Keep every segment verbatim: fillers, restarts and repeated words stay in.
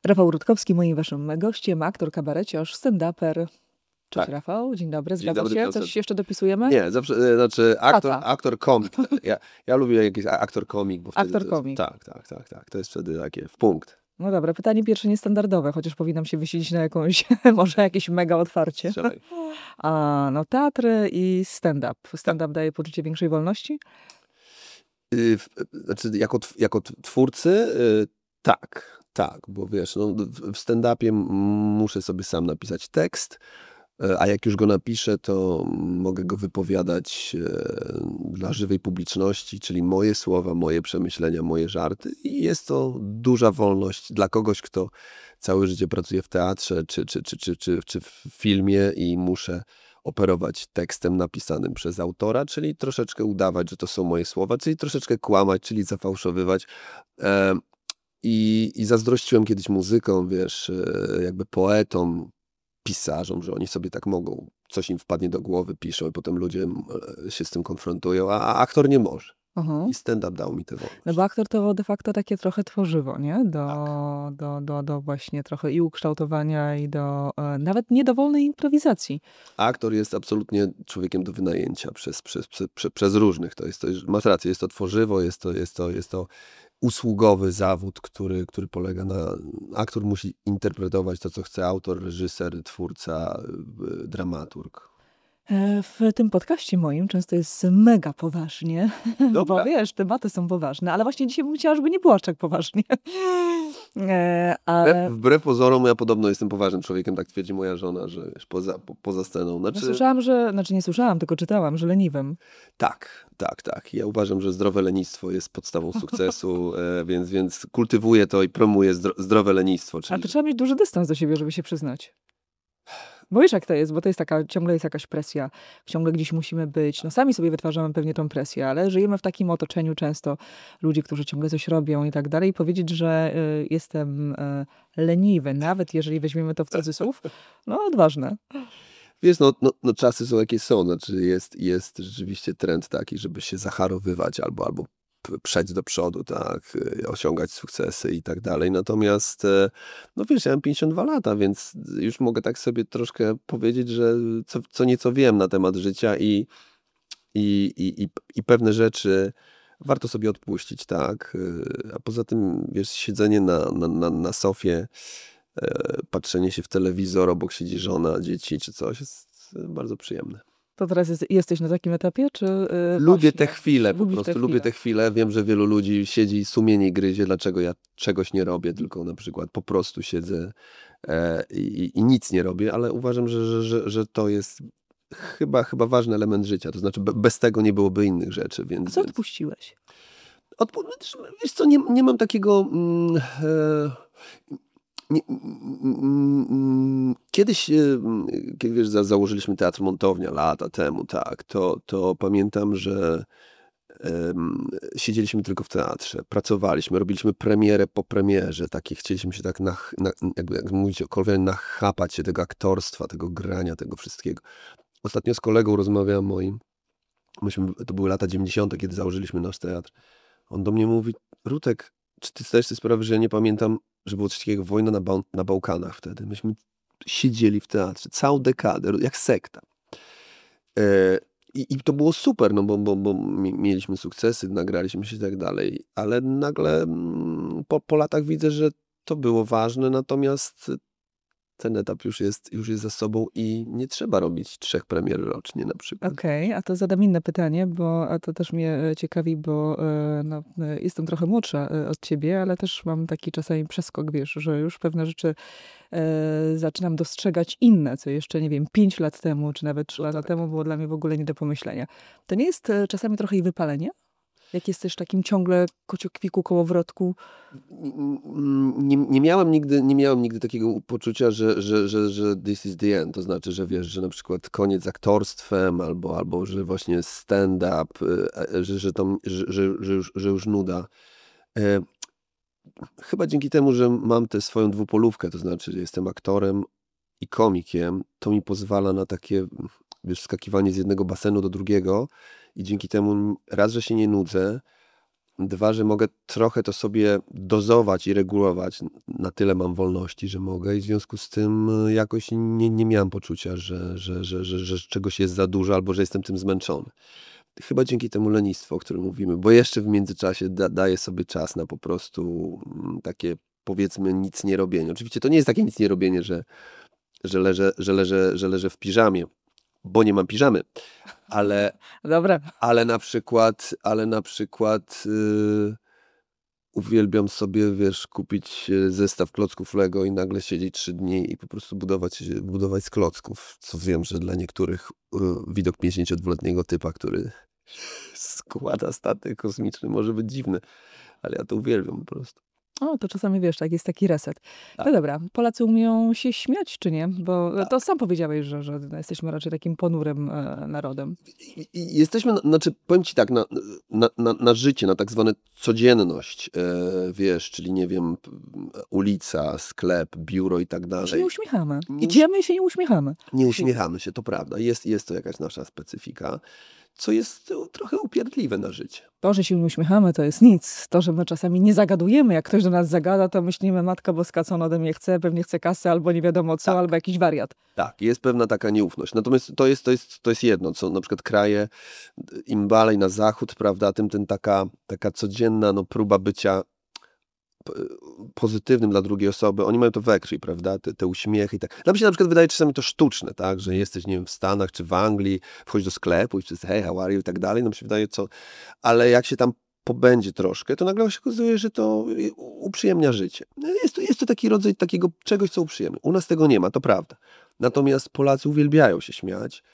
Rafał Rutkowski, moim waszym gościem, aktor, kabareciarz, stand-uper. Cześć Tak. Rafał, dzień dobry, Dzień zgadza dobry, się? Piotrze. Coś jeszcze dopisujemy? Nie, zawsze, e, znaczy aktor, Tata. aktor komik. Ja, ja lubię jakiś a- aktor komik, bo wtedy Aktor to komik. jest, tak, tak, tak, tak. To jest wtedy takie w punkt. No dobra, pytanie pierwsze niestandardowe, chociaż powinnam się wysilić na jakąś, może jakieś mega otwarcie. Strzelaj. A, no teatr i stand-up. Stand-up daje poczucie większej wolności? Y, w- Znaczy jako, tw- jako t- twórcy y, tak, tak, bo wiesz, no, w w stand-upie m- muszę sobie sam napisać tekst, e, a jak już go napiszę, to mogę go wypowiadać e, dla żywej publiczności, czyli moje słowa, moje przemyślenia, moje żarty. I jest to duża wolność dla kogoś, kto całe życie pracuje w teatrze czy, czy, czy, czy, czy, czy w filmie i muszę operować tekstem napisanym przez autora, czyli troszeczkę udawać, że to są moje słowa, czyli troszeczkę kłamać, czyli zafałszowywać. E, i, I zazdrościłem kiedyś muzykom, wiesz, e, jakby poetom, pisarzom, że oni sobie tak mogą, coś im wpadnie do głowy, piszą i potem ludzie e, się z tym konfrontują, a, a aktor nie może. Mhm. I stand-up dał mi tę wolność. No bo aktor to de facto takie trochę tworzywo, nie? Do, Tak. do, do, do właśnie trochę i ukształtowania i do e, nawet niedowolnej improwizacji. Aktor jest absolutnie człowiekiem do wynajęcia przez, przez, przez, przez, przez różnych. To jest, to jest, masz rację, jest to tworzywo, jest to, jest to, jest to usługowy zawód, który, który polega na... Aktor musi interpretować to, co chce autor, reżyser, twórca, y, dramaturg. E, W tym podcaście moim często jest mega poważnie, bo Dobra. wiesz, tematy są poważne, ale właśnie dzisiaj bym chciała, żeby nie było aż tak poważnie. E, ale Wbrew, wbrew pozorom, ja podobno jestem poważnym człowiekiem, tak twierdzi moja żona, że wiesz, poza, po, poza sceną. no Znaczy, słyszałam, że, znaczy nie słyszałam, tylko czytałam, że leniwym. tak, tak, tak. Ja uważam, że zdrowe lenistwo jest podstawą sukcesu, e, więc, więc kultywuję to i promuję zdro, zdrowe lenistwo. Ale Czyli to trzeba mieć duży dystans do siebie, żeby się przyznać. Bo wiesz jak to jest, bo to jest taka, ciągle jest jakaś presja, ciągle gdzieś musimy być, no sami sobie wytwarzamy pewnie tą presję, ale żyjemy w takim otoczeniu często ludzi, którzy ciągle coś robią i tak dalej i powiedzieć, że y, jestem y, leniwy, nawet jeżeli weźmiemy to w cudzysłów, no odważne. wiesz, no, no, no czasy są jakie są. Znaczy jest, jest rzeczywiście trend taki, żeby się zacharowywać albo, albo p- przejść do przodu, tak, y, osiągać sukcesy i tak dalej. Natomiast, e, no wiesz, ja mam pięćdziesiąt dwa lata, więc już mogę tak sobie troszkę powiedzieć, że co, co nieco wiem na temat życia i, i, i, i, i pewne rzeczy warto sobie odpuścić, tak. Y, A poza tym, wiesz, siedzenie na, na, na, na sofie, e, patrzenie się w telewizor, obok siedzi żona, dzieci czy coś, jest e, bardzo przyjemne. To teraz jest, jesteś na takim etapie, czy y, Lubię właśnie te chwile, po lubisz prostu te lubię chwile? te chwile. Wiem, że wielu ludzi siedzi i sumienie gryzie, dlaczego ja czegoś nie robię, tylko na przykład po prostu siedzę e, i, i nic nie robię, ale uważam, że, że, że, że to jest chyba, chyba ważny element życia. To znaczy be, bez tego nie byłoby innych rzeczy, A więc... co więc... odpuściłeś? Odpu- znaczy, wiesz co, nie, nie mam takiego... Mm, e, nie, mm, mm, kiedyś, e, mm, kiedy wiesz, za- założyliśmy Teatr Montownia lata temu, tak, to, to pamiętam, że em, siedzieliśmy tylko w teatrze, pracowaliśmy, robiliśmy premierę po premierze, takie chcieliśmy się tak, na, na, jakby, jak mówić o Kolwianie, nachapać się tego aktorstwa, tego grania, tego wszystkiego. Ostatnio z kolegą rozmawiałem moim, myśmy, to były lata dziewięćdziesiąte, kiedy założyliśmy nasz teatr. On do mnie mówi: Rutek, czy ty zdajesz sobie sprawę, że ja nie pamiętam, że było coś takiego jak wojna na, Bał- na Bałkanach wtedy. Myśmy siedzieli w teatrze całą dekadę, jak sekta. E, i, I to było super, no bo, bo, bo mi- mieliśmy sukcesy, nagraliśmy się i tak dalej, ale nagle mm, po, po latach widzę, że to było ważne, natomiast ten etap już jest, już jest za sobą i nie trzeba robić trzech premier rocznie na przykład. Okej, a to zadam inne pytanie, bo a to też mnie e, ciekawi, bo e, no, e, jestem trochę młodsza e, od ciebie, ale też mam taki czasami przeskok, wiesz, że już pewne rzeczy e, zaczynam dostrzegać inne, co jeszcze, nie wiem, pięć lat temu, czy nawet trzy No lata tak. temu było dla mnie w ogóle nie do pomyślenia. To nie jest e, czasami trochę i wypalenie? Jak jesteś takim ciągle kociokwiku, kołowrotku? Nie, nie miałem nigdy, nie miałem nigdy takiego poczucia, że, że, że, że this is the end. To znaczy, że wiesz, że na przykład koniec z aktorstwem, albo, albo że właśnie stand-up, e, że, że, to, że, że, że, już, że już nuda. E, Chyba dzięki temu, że mam tę swoją dwupolówkę, to znaczy, że jestem aktorem i komikiem, to mi pozwala na takie, wiesz, skakiwanie z jednego basenu do drugiego i dzięki temu raz, że się nie nudzę, Dwa, że mogę trochę to sobie dozować i regulować. Na tyle mam wolności, że mogę i w związku z tym y, jakoś nie, nie miałem poczucia, że, że, że, że, że czegoś jest za dużo albo że jestem tym zmęczony. Chyba dzięki temu lenistwu, o którym mówimy, bo jeszcze w międzyczasie da, daję sobie czas na po prostu mm, takie powiedzmy nic nie robienie. Oczywiście to nie jest takie nic nie robienie, że, że, leżę, że, leżę, że leżę w piżamie, bo nie mam piżamy, ale, Dobra. ale na przykład, ale na przykład yy, uwielbiam sobie, wiesz, kupić y, zestaw klocków Lego i nagle siedzieć trzy dni i po prostu budować, budować z klocków, co wiem, że dla niektórych y, widok pięćdziesięciodwuletniego typa, który składa statek kosmiczny, może być dziwny, ale ja to uwielbiam po prostu. O, to czasami wiesz, tak, jest taki reset. No Tak, dobra, Polacy umieją się śmiać, czy nie? Bo to tak. sam powiedziałeś, że, że jesteśmy raczej takim ponurym e, narodem. I, i jesteśmy, na- znaczy powiem ci tak, na, na, na, na życie, na tak zwane codzienność, e, wiesz, czyli nie wiem, p- ulica, sklep, biuro i tak My się nie dalej. uśmiechamy. Nie, uś, Idziemy i się nie uśmiechamy. nie uśmiechamy się, to prawda. Jest, jest to jakaś nasza specyfika, co jest e, trochę upierdliwe na życie. To, że się nie uśmiechamy, to jest nic. To, że my czasami nie zagadujemy, jak ktoś do nas zagada, to myślimy, Matka Boska, co on ode mnie chce, pewnie chce kasę, albo nie wiadomo co, albo Tak, jakiś wariat. tak, jest pewna taka nieufność. Natomiast to jest, to jest, to jest jedno, co na przykład kraje, im dalej na zachód, prawda, tym ten taka, taka codzienna no, próba bycia p- pozytywnym dla drugiej osoby, oni mają to we krwi, prawda, te, te uśmiechy i tak. Nam się na przykład wydaje czasami to sztuczne, tak, że jesteś, nie wiem, w Stanach czy w Anglii, wchodzisz do sklepu i wszyscy hey, how are you i tak dalej, nam się wydaje co, ale jak się tam pobędzie troszkę, to nagle się okazuje, że to u- uprzyjemnia życie. No, Jest to, jest to taki rodzaj takiego czegoś, co uprzyjemnia. U nas tego nie ma, to prawda. Natomiast Polacy uwielbiają się śmiać.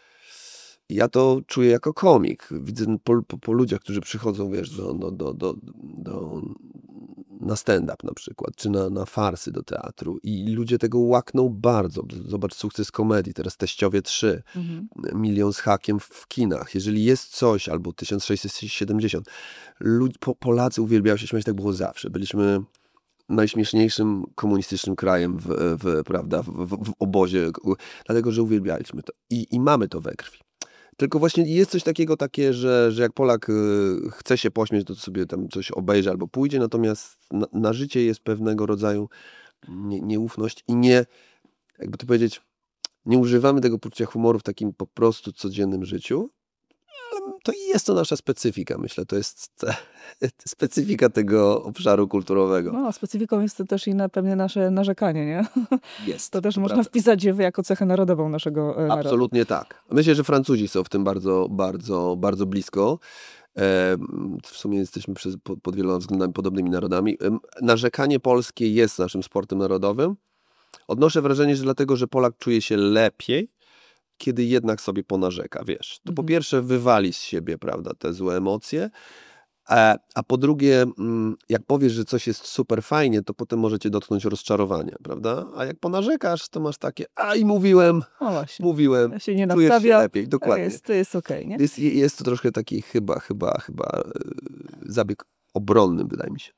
Ja to czuję jako komik. Widzę po, po, po ludziach, którzy przychodzą, wiesz, do, do, do, do, do, na stand-up na przykład, czy na, na farsy do teatru i ludzie tego łakną bardzo. Zobacz sukces komedii, teraz Teściowie trzy, Mhm. milion z hakiem w, w kinach. Jeżeli jest coś, albo tysiąc sześćset siedemdziesiąt, lud, po, Polacy uwielbiają się śmiać, tak było zawsze. Byliśmy najśmieszniejszym komunistycznym krajem w, w, prawda, w, w, w obozie, dlatego, że uwielbialiśmy to i, i mamy to we krwi. Tylko właśnie jest coś takiego takie, że, że jak Polak y, chce się pośmiać, to sobie tam coś obejrzy albo pójdzie, natomiast na, na życie jest pewnego rodzaju nie, nieufność i nie, jakby to powiedzieć, nie używamy tego poczucia humoru w takim po prostu codziennym życiu, ale to jest to nasza specyfika, myślę, to jest ta, specyfika tego obszaru kulturowego. No, specyfiką jest to też i na pewnie nasze narzekanie, nie? Jest, To też to można prawda. wpisać je jako cechę narodową naszego e, narodu. Absolutnie tak. Myślę, że Francuzi są w tym bardzo, bardzo, bardzo blisko. E, W sumie jesteśmy przez, pod, pod wieloma względami podobnymi narodami. Em, Narzekanie polskie jest naszym sportem narodowym. Odnoszę wrażenie, że dlatego, że Polak czuje się lepiej, kiedy jednak sobie ponarzeka, wiesz. To po Mhm. pierwsze wywali z siebie, prawda, te złe emocje, a, a po drugie, mm, jak powiesz, że coś jest super fajnie, to potem możecie dotknąć rozczarowania, prawda? A jak ponarzekasz, to masz takie, a i mówiłem, No właśnie. mówiłem, Ja się nie czujesz się nastawia, lepiej, to dokładnie. jest, to jest okej, nie? Jest, jest to troszkę taki chyba, chyba, chyba e, zabieg obronny, wydaje mi się.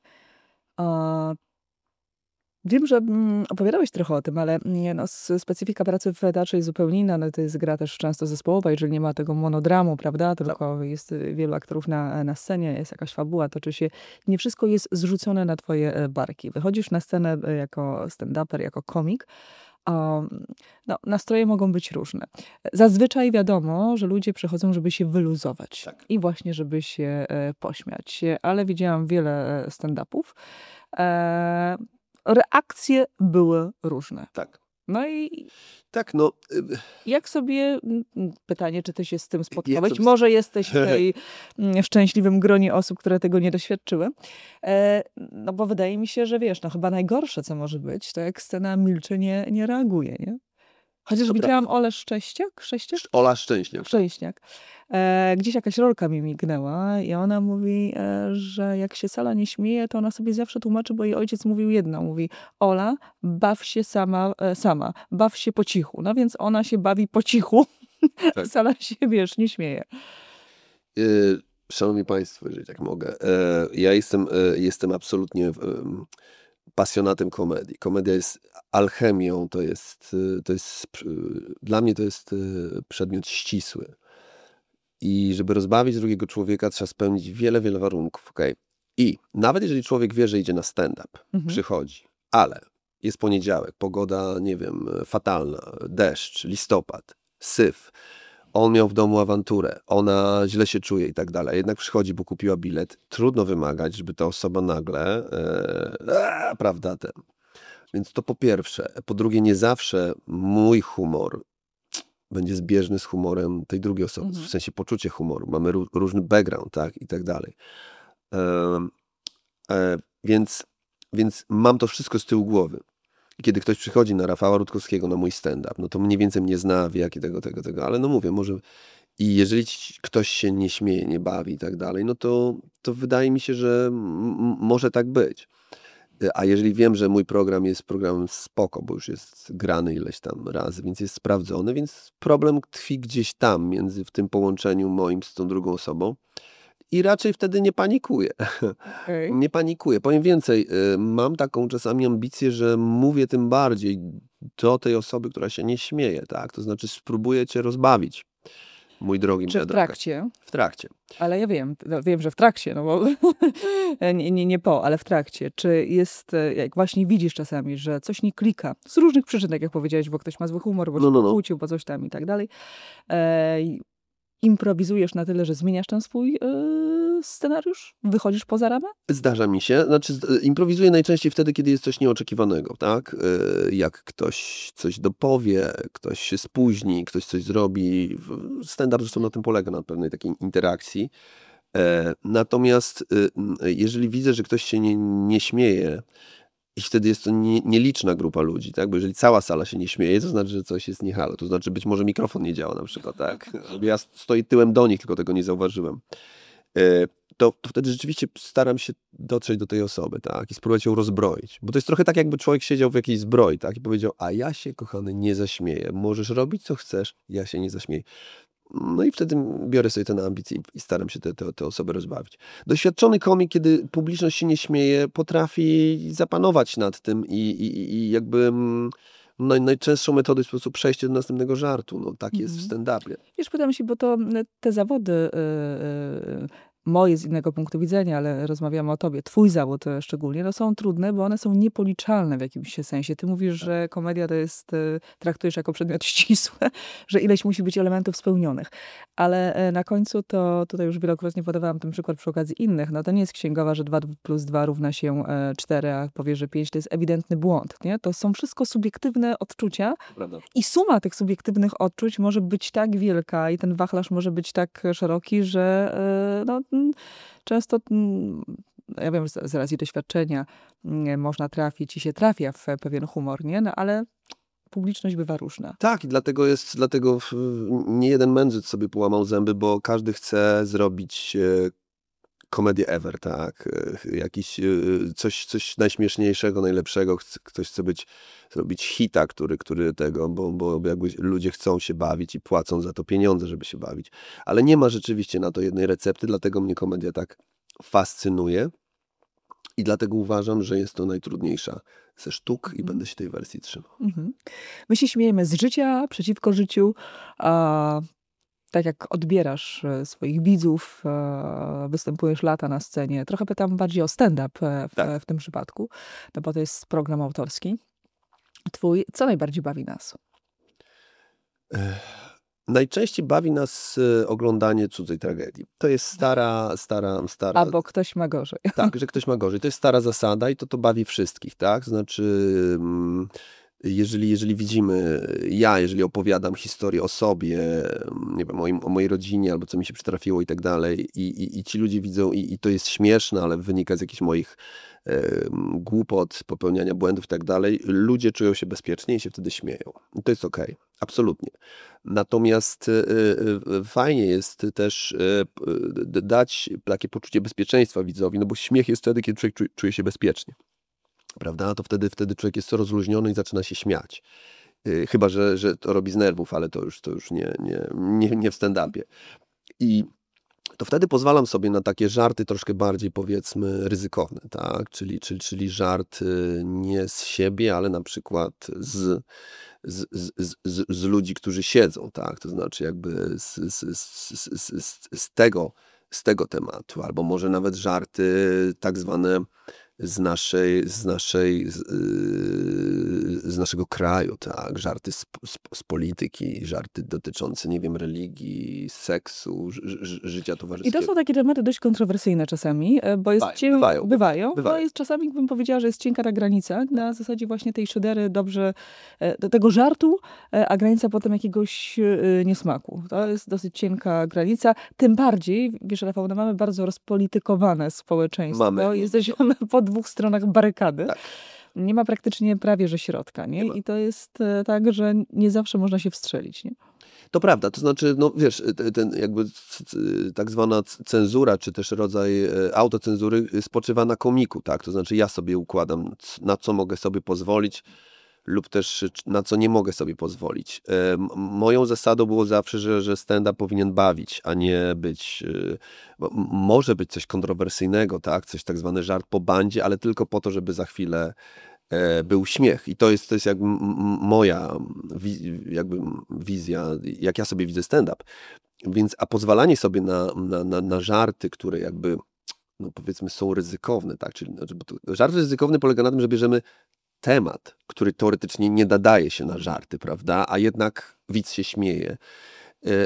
A wiem, że mm, opowiadałeś trochę o tym, ale nie, no, s- specyfika pracy w teatrze jest zupełnie inna. No, to jest gra też często zespołowa, jeżeli nie ma tego monodramu, prawda? Tak. Tylko jest y, wielu aktorów na, na scenie, jest jakaś fabuła, toczy się. Nie wszystko jest zrzucone na twoje e, barki. Wychodzisz na scenę e, jako stand-uper, jako komik, a mm, no, nastroje mogą być różne. Zazwyczaj wiadomo, że ludzie przychodzą, żeby się wyluzować Tak. i właśnie, żeby się e, pośmiać. Ale widziałam wiele e, stand-upów. E, reakcje były różne. Tak. No i Tak, no. y, jak sobie, mm, mm, pytanie, czy ty się z tym spotkałeś? sobie z- Może jesteś w tej mm, szczęśliwym gronie osób, które tego nie doświadczyły. E, no bo wydaje mi się, że wiesz, no chyba najgorsze, co może być, to jak scena milczy, nie, nie reaguje, nie? Chociaż Dobra. widziałam Olę Szczęściak, Szczęściak? Ola Szczęśniak. Szczęśniak. E, gdzieś jakaś rolka mi mignęła i ona mówi, e, że jak się sala nie śmieje, to ona sobie zawsze tłumaczy, bo jej ojciec mówił jedno. Mówi, Ola, baw się sama, e, sama, baw się po cichu. No więc ona się bawi po cichu, Tak. sala się, wiesz, nie śmieje. Y, Szanowni Państwo, jeżeli tak mogę, e, ja jestem, e, jestem absolutnie em, pasjonatem komedii. Komedia jest alchemią, to jest, e, to jest, pr- dla mnie to jest e, przedmiot ścisły. I żeby rozbawić drugiego człowieka, trzeba spełnić wiele, wiele warunków. Okay? I nawet jeżeli człowiek wie, że idzie na stand-up, Mhm. przychodzi, ale jest poniedziałek, pogoda, nie wiem, fatalna, deszcz, listopad, syf, on miał w domu awanturę, ona źle się czuje i tak dalej, jednak przychodzi, bo kupiła bilet, trudno wymagać, żeby ta osoba nagle, e, a, prawda, ten. Więc to po pierwsze. Po drugie, nie zawsze mój humor będzie zbieżny z humorem tej drugiej osoby, Mhm. w sensie poczucie humoru. Mamy ró- różny background, tak, i tak dalej. Em, e, więc, więc mam to wszystko z tyłu głowy. I kiedy ktoś przychodzi na Rafała Rutkowskiego, na mój stand-up, no to mniej więcej mnie zna, wie jakie tego, tego, tego, ale no mówię, może i jeżeli ci- ktoś się nie śmieje, nie bawi i tak dalej, no to, to wydaje mi się, że m- m- może tak być. Y, A jeżeli wiem, że mój program jest programem spoko, bo już jest grany ileś tam razy, więc jest sprawdzony, więc problem tkwi gdzieś tam, między w tym połączeniu moim z tą drugą osobą i raczej wtedy nie panikuję. Okej. Nie panikuję. Powiem więcej, y, mam taką czasami ambicję, że mówię tym bardziej do tej osoby, która się nie śmieje, tak? To znaczy spróbuję cię rozbawić, mój drogi Czy w Medoka. trakcie? W trakcie. Ale ja wiem, no wiem, że w trakcie, no bo nie, nie, nie po, ale w trakcie. Czy jest, e, jak właśnie widzisz czasami, że coś nie klika z różnych przyczyn, tak jak powiedziałeś, bo ktoś ma zły humor, bo No, się no, no. pokłócił, bo coś tam i tak dalej. E, i improwizujesz na tyle, że zmieniasz ten swój e, scenariusz? Wychodzisz poza ramę? Zdarza mi się. Znaczy, z- improwizuję najczęściej wtedy, kiedy jest coś nieoczekiwanego, tak? Y, Jak ktoś coś dopowie, ktoś się spóźni, ktoś coś zrobi. W- Stand-up zresztą na tym polega, na pewnej takiej interakcji. E, Natomiast y, m, jeżeli widzę, że ktoś się nie, nie śmieje i wtedy jest to nie, nieliczna grupa ludzi, tak? Bo jeżeli cała sala się nie śmieje, to znaczy, że coś jest nie halo. To znaczy, być może mikrofon nie działa na przykład, tak? Albo ja stoję tyłem do nich, tylko tego nie zauważyłem. E, To, to wtedy rzeczywiście staram się dotrzeć do tej osoby, tak? I spróbować ją rozbroić. Bo to jest trochę tak, jakby człowiek siedział w jakiejś zbroi, tak? I powiedział, a ja się, kochany, nie zaśmieję. Możesz robić, co chcesz, ja się nie zaśmieję. No i wtedy biorę sobie ten ambicje i- i staram się tę te, te osoby rozbawić. Doświadczony komik, kiedy publiczność się nie śmieje, potrafi zapanować nad tym i, i, i jakby mm, naj, najczęstszą metodą jest po prostu przejście do następnego żartu. No tak jest w Mhm. stand-upie. Wiesz, pytam się, bo to m, te zawody y, y, moje z innego punktu widzenia, ale rozmawiamy o tobie, twój zawód e, szczególnie, no są trudne, bo one są niepoliczalne w jakimś się sensie. Ty mówisz, że komedia to jest, y, traktujesz jako przedmiot ścisły, że ileś musi być elementów spełnionych. Ale e, na końcu to, tutaj już wielokrotnie podawałam ten przykład przy okazji innych, no to nie jest księgowa, że dwa plus dwa równa się e, cztery, a powie, że pięć to jest ewidentny błąd, nie? To są wszystko subiektywne odczucia, Prawda? i suma tych subiektywnych odczuć może być tak wielka i ten wachlarz może być tak szeroki, że e, no, mm, często, mm, ja wiem, z, z racji doświadczenia mm, można trafić i się trafia w pewien humor, nie? No, ale publiczność bywa różna. Tak, i dlatego jest, dlatego w- nie jeden mędrzec sobie połamał zęby, bo każdy chce zrobić e, komedię ever, tak? E, Jakiś e, coś, coś najśmieszniejszego, najlepszego. Chce- Ktoś chce być, zrobić hita, który, który tego, bo, bo jakby ludzie chcą się bawić i płacą za to pieniądze, żeby się bawić. Ale nie ma rzeczywiście na to jednej recepty, dlatego mnie komedia tak fascynuje i dlatego uważam, że jest to najtrudniejsza ze sztuk i Mhm. będę się tej wersji trzymał. Mhm. My się śmiejemy z życia, przeciwko życiu, a tak jak odbierasz e, swoich widzów, e, występujesz lata na scenie. Trochę pytam bardziej o stand-up e, w, Tak. w tym przypadku, no bo to jest program autorski. Twój, co najbardziej bawi nas? Ech, Najczęściej bawi nas e, oglądanie cudzej tragedii. To jest stara, stara, stara. Albo ktoś ma gorzej. Tak, że ktoś ma gorzej. To jest stara zasada i to to bawi wszystkich, tak? Znaczy, mm, jeżeli, jeżeli widzimy, ja, jeżeli opowiadam historię o sobie, mm, nie wiem, o, moim, o mojej rodzinie, albo co mi się przytrafiło i tak dalej, i, i, i ci ludzie widzą, i, i to jest śmieszne, ale wynika z jakichś moich e, głupot, popełniania błędów i tak dalej, ludzie czują się bezpiecznie i się wtedy śmieją. I to jest okej, absolutnie. Natomiast e, e, fajnie jest też e, p- d- dać takie poczucie bezpieczeństwa widzowi, no bo śmiech jest wtedy, kiedy człowiek czu- czuje się bezpiecznie. Prawda? To wtedy, wtedy człowiek jest rozluźniony i zaczyna się śmiać. Y, Chyba, że, że to robi z nerwów, ale to już, to już nie, nie, nie, nie w stand-upie. I to wtedy pozwalam sobie na takie żarty troszkę bardziej, powiedzmy, ryzykowne, tak? Czyli, czyli, czyli żart y, nie z siebie, ale na przykład z, z, z, z, z z ludzi, którzy siedzą, tak? To znaczy jakby z, z, z, z, z, z tego, z tego tematu, albo może nawet żarty tak zwane z naszej, z naszej, z, yy, z naszego kraju, tak, żarty z, z, z polityki, żarty dotyczące, nie wiem, religii, seksu, ży, ży, życia I to towarzyskiego. są takie tematy dość kontrowersyjne czasami, e, bo jest Bywają, cię... bywają, bywają, bo bywają. jest czasami, bym powiedziała, że jest cienka ta granica na zasadzie właśnie tej szydery dobrze, e, do tego żartu, e, a granica potem jakiegoś e, niesmaku. To jest dosyć cienka granica. Tym bardziej, wiesz, Rafał, no mamy bardzo rozpolitykowane społeczeństwo. Mamy. Jesteśmy po dwóch stronach barykady. Tak. Nie ma praktycznie prawie, że środka, nie? Nie ma. I to jest e, tak, że nie zawsze można się wstrzelić, nie? To prawda, to znaczy, no wiesz, te- ten jakby c- c- tak zwana c- cenzura, czy też rodzaj e, autocenzury spoczywa na komiku, tak? To znaczy ja sobie układam, c- na co mogę sobie pozwolić lub też c- na co nie mogę sobie pozwolić. E, m- Moją zasadą było zawsze, że, że stand-up powinien bawić, a nie być, e, bo m- może być coś kontrowersyjnego, tak? Coś tak zwany żart po bandzie, ale tylko po to, żeby za chwilę e, był śmiech. I to jest, to jest jakby m- m- moja wi- jakby wizja, jak ja sobie widzę stand-up. Więc, a pozwalanie sobie na, na, na, na żarty, które jakby, no powiedzmy, są ryzykowne, tak? Czyli znaczy, bo to, żart ryzykowny polega na tym, że bierzemy temat, który teoretycznie nie nadaje się na żarty, prawda? A jednak widz się śmieje. E,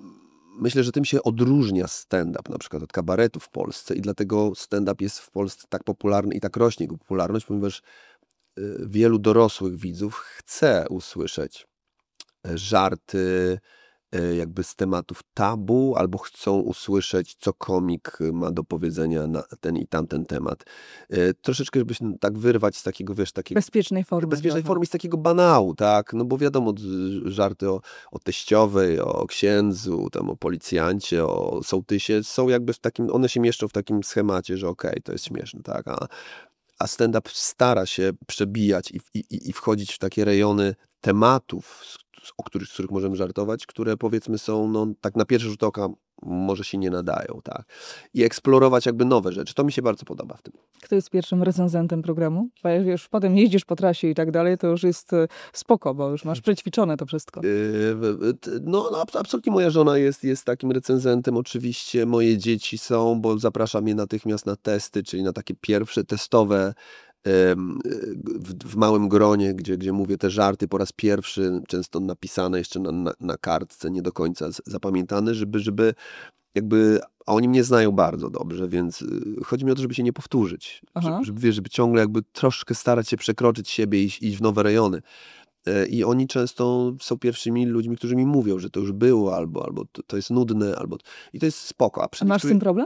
Myślę, że tym się odróżnia stand-up na przykład od kabaretu w Polsce i dlatego stand-up jest w Polsce tak popularny i tak rośnie jego popularność, ponieważ e, wielu dorosłych widzów chce usłyszeć e, żarty e, jakby z tematów tabu, albo chcą usłyszeć, co komik ma do powiedzenia na ten i tamten temat. E, Troszeczkę, żeby się tak wyrwać z takiego, wiesz, takiego Bezpiecznej formy. bezpiecznej trochę. formie, z takiego banału, tak? No bo wiadomo, d- żarty o, o teściowej, o księdzu, tam o policjancie, o sołtysie są jakby w takim, one się mieszczą w takim schemacie, że okej, to jest śmieszne, tak? A, a stand-up stara się przebijać i, i, i wchodzić w takie rejony tematów, z, z- o których, z których możemy żartować, które powiedzmy są, no tak na pierwszy rzut oka może się nie nadają, tak? I eksplorować jakby nowe rzeczy. To mi się bardzo podoba w tym. Kto jest pierwszym recenzentem programu? Bo jak już potem jeździsz po trasie i tak dalej, to już jest e, spoko, bo już masz przećwiczone to wszystko. Yy, t- No, no abs- absolutnie moja żona jest, jest takim recenzentem, oczywiście moje dzieci są, bo zapraszam je natychmiast na testy, czyli na takie pierwsze testowe em, w, w małym gronie, gdzie, gdzie mówię te żarty po raz pierwszy, często napisane jeszcze na, na, na kartce, nie do końca z- zapamiętane, żeby, żeby jakby, a oni mnie znają bardzo dobrze, więc y, chodzi mi o to, żeby się nie powtórzyć, Aha. żeby, żeby, wiesz, żeby ciągle jakby troszkę starać się przekroczyć siebie i iść, iść w nowe rejony. E, I oni często są pierwszymi ludźmi, którzy mi mówią, że to już było, albo, albo to, to jest nudne, albo... I to jest spoko. A A przy masz z tym problem?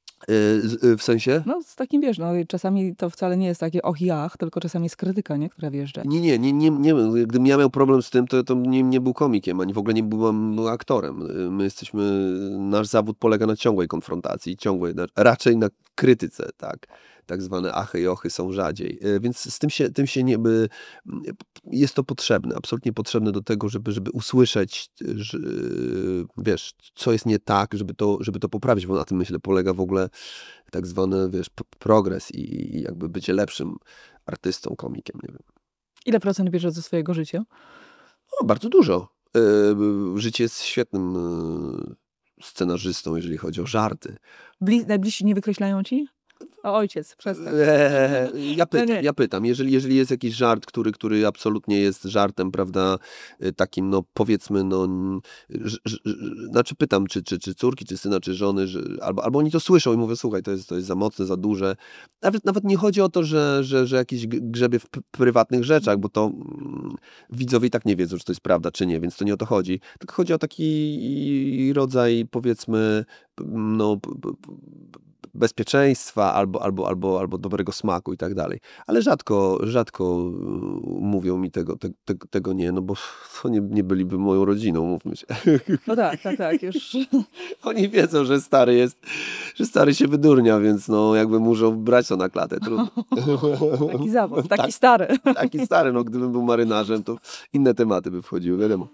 E, z- e, W sensie? No z takim, wiesz, no czasami to wcale nie jest takie och jach, tylko czasami jest krytyka, nie? Która wjeżdża. Nie, nie, nie, nie, nie. Gdybym ja miał problem z tym, to, to nie, nie był komikiem, ani w ogóle nie byłem aktorem. E, My jesteśmy, nasz zawód polega na ciągłej konfrontacji, ciągłej, na, raczej na krytyce, tak. Tak zwane achy i ochy są rzadziej. E, Więc z tym się, tym się nie by, jest to potrzebne, absolutnie potrzebne do tego, żeby, żeby usłyszeć, że, wiesz, co jest nie tak, żeby to, żeby to poprawić, bo na tym, myślę, polega w ogóle tak zwany, wiesz, p- progres i, i jakby bycie lepszym artystą, komikiem, nie wiem. Ile procent bierzesz ze swojego życia? O, bardzo dużo. E, Życie jest świetnym e, scenarzystą, jeżeli chodzi o żarty. Bli- najbliżsi nie wykreślają ci? O ojciec, przestań. Eee, ja, pytam, Nie, nie. ja pytam, jeżeli, jeżeli jest jakiś żart, który, który absolutnie jest żartem, prawda, y, takim, no powiedzmy, no, n- ż, ż, ż, znaczy pytam, czy, czy, czy córki, czy syna, czy żony, że, albo, albo oni to słyszą i mówią, słuchaj, to jest, to jest za mocne, za duże. Nawet, nawet nie chodzi o to, że, że, że jakiś g- grzebie w p- prywatnych rzeczach, bo to mm, widzowie i tak nie wiedzą, czy to jest prawda, czy nie, więc to nie o to chodzi. Tylko chodzi o taki rodzaj, powiedzmy, p- no, p- p- p- bezpieczeństwa albo, albo, albo, albo dobrego smaku i tak dalej. Ale rzadko, rzadko y, mówią mi tego, te, te, tego nie, no bo to nie, nie byliby moją rodziną, mówmy się. No tak, tak, tak, już. Oni wiedzą, że stary jest, że stary się wydurnia, więc no jakby muszą brać to na klatę. Trudno. Taki zawód, taki Tak. stary. Taki stary, no gdybym był marynarzem, to inne tematy by wchodziły, wiadomo.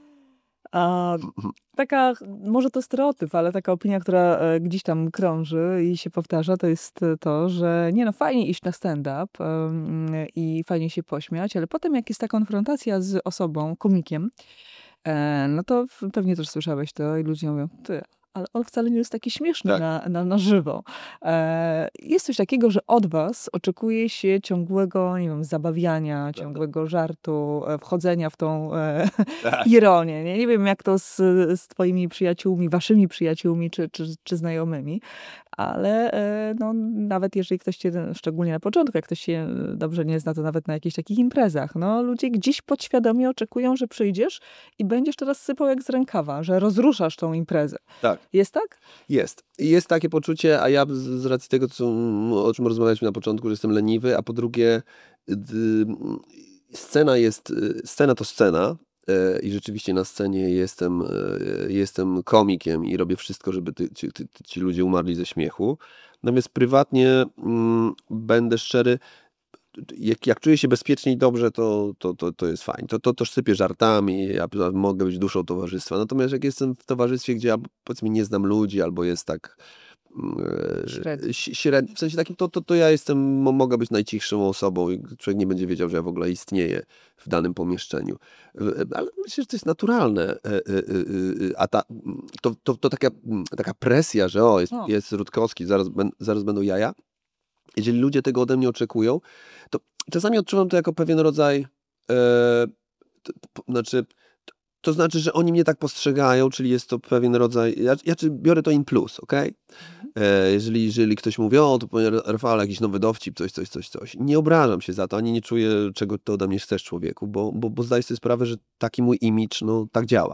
A taka, może to stereotyp, ale taka opinia, która e, gdzieś tam krąży i się powtarza, to jest e, to, że nie no, fajnie iść na stand-up em, i fajnie się pośmiać, ale potem jak jest ta konfrontacja z osobą, komikiem, e, no to w- pewnie też słyszałeś to i ludzie mówią, ty, ale on wcale nie jest taki śmieszny Tak. na, na, na żywo. E, jest coś takiego, że od was oczekuje się ciągłego, nie wiem, zabawiania, ciągłego żartu, e, wchodzenia w tą e, Tak. ironię. Nie? Nie wiem, jak to z, z twoimi przyjaciółmi, waszymi przyjaciółmi czy, czy, czy znajomymi, ale e, no, nawet jeżeli ktoś cię, szczególnie na początku, jak ktoś się dobrze nie zna, to nawet na jakichś takich imprezach, no ludzie gdzieś podświadomie oczekują, że przyjdziesz i będziesz teraz sypał jak z rękawa, że rozruszasz tą imprezę. Tak. Jest tak? Jest. Jest takie poczucie, a ja z, z racji tego, co, o czym rozmawialiśmy na początku, że jestem leniwy, a po drugie d, scena jest, scena to scena e, i rzeczywiście na scenie jestem, e, jestem komikiem i robię wszystko, żeby ty, ci, ty, ci ludzie umarli ze śmiechu. Natomiast prywatnie mm, będę szczery, jak, jak czuję się bezpiecznie i dobrze, to, to, to, to jest fajnie. To, to, to sypię żartami, ja mogę być duszą towarzystwa. Natomiast jak jestem w towarzystwie, gdzie ja powiedzmy nie znam ludzi, albo jest tak Średnio. średnio, w sensie takim, to, to, to ja jestem, mogę być najcichszą osobą i człowiek nie będzie wiedział, że ja w ogóle istnieję w danym pomieszczeniu. Ale myślę, że to jest naturalne. A ta, to, to, to taka, taka presja, że o, jest, O. jest Rutkowski, zaraz, zaraz będą jaja. Jeżeli ludzie tego ode mnie oczekują, to czasami odczuwam to jako pewien rodzaj, e, to, to, znaczy, to, to znaczy, że oni mnie tak postrzegają, czyli jest to pewien rodzaj, ja, ja biorę to in plus, okej? Okay? E, jeżeli, jeżeli ktoś mówi, o, to powiem Rafał, jakiś nowy dowcip, coś, coś, coś, coś. Nie obrażam się za to, ani nie czuję, czego ty ode mnie chcesz, człowieku, bo, bo, bo zdaję sobie sprawę, że taki mój imidż, no, tak działa.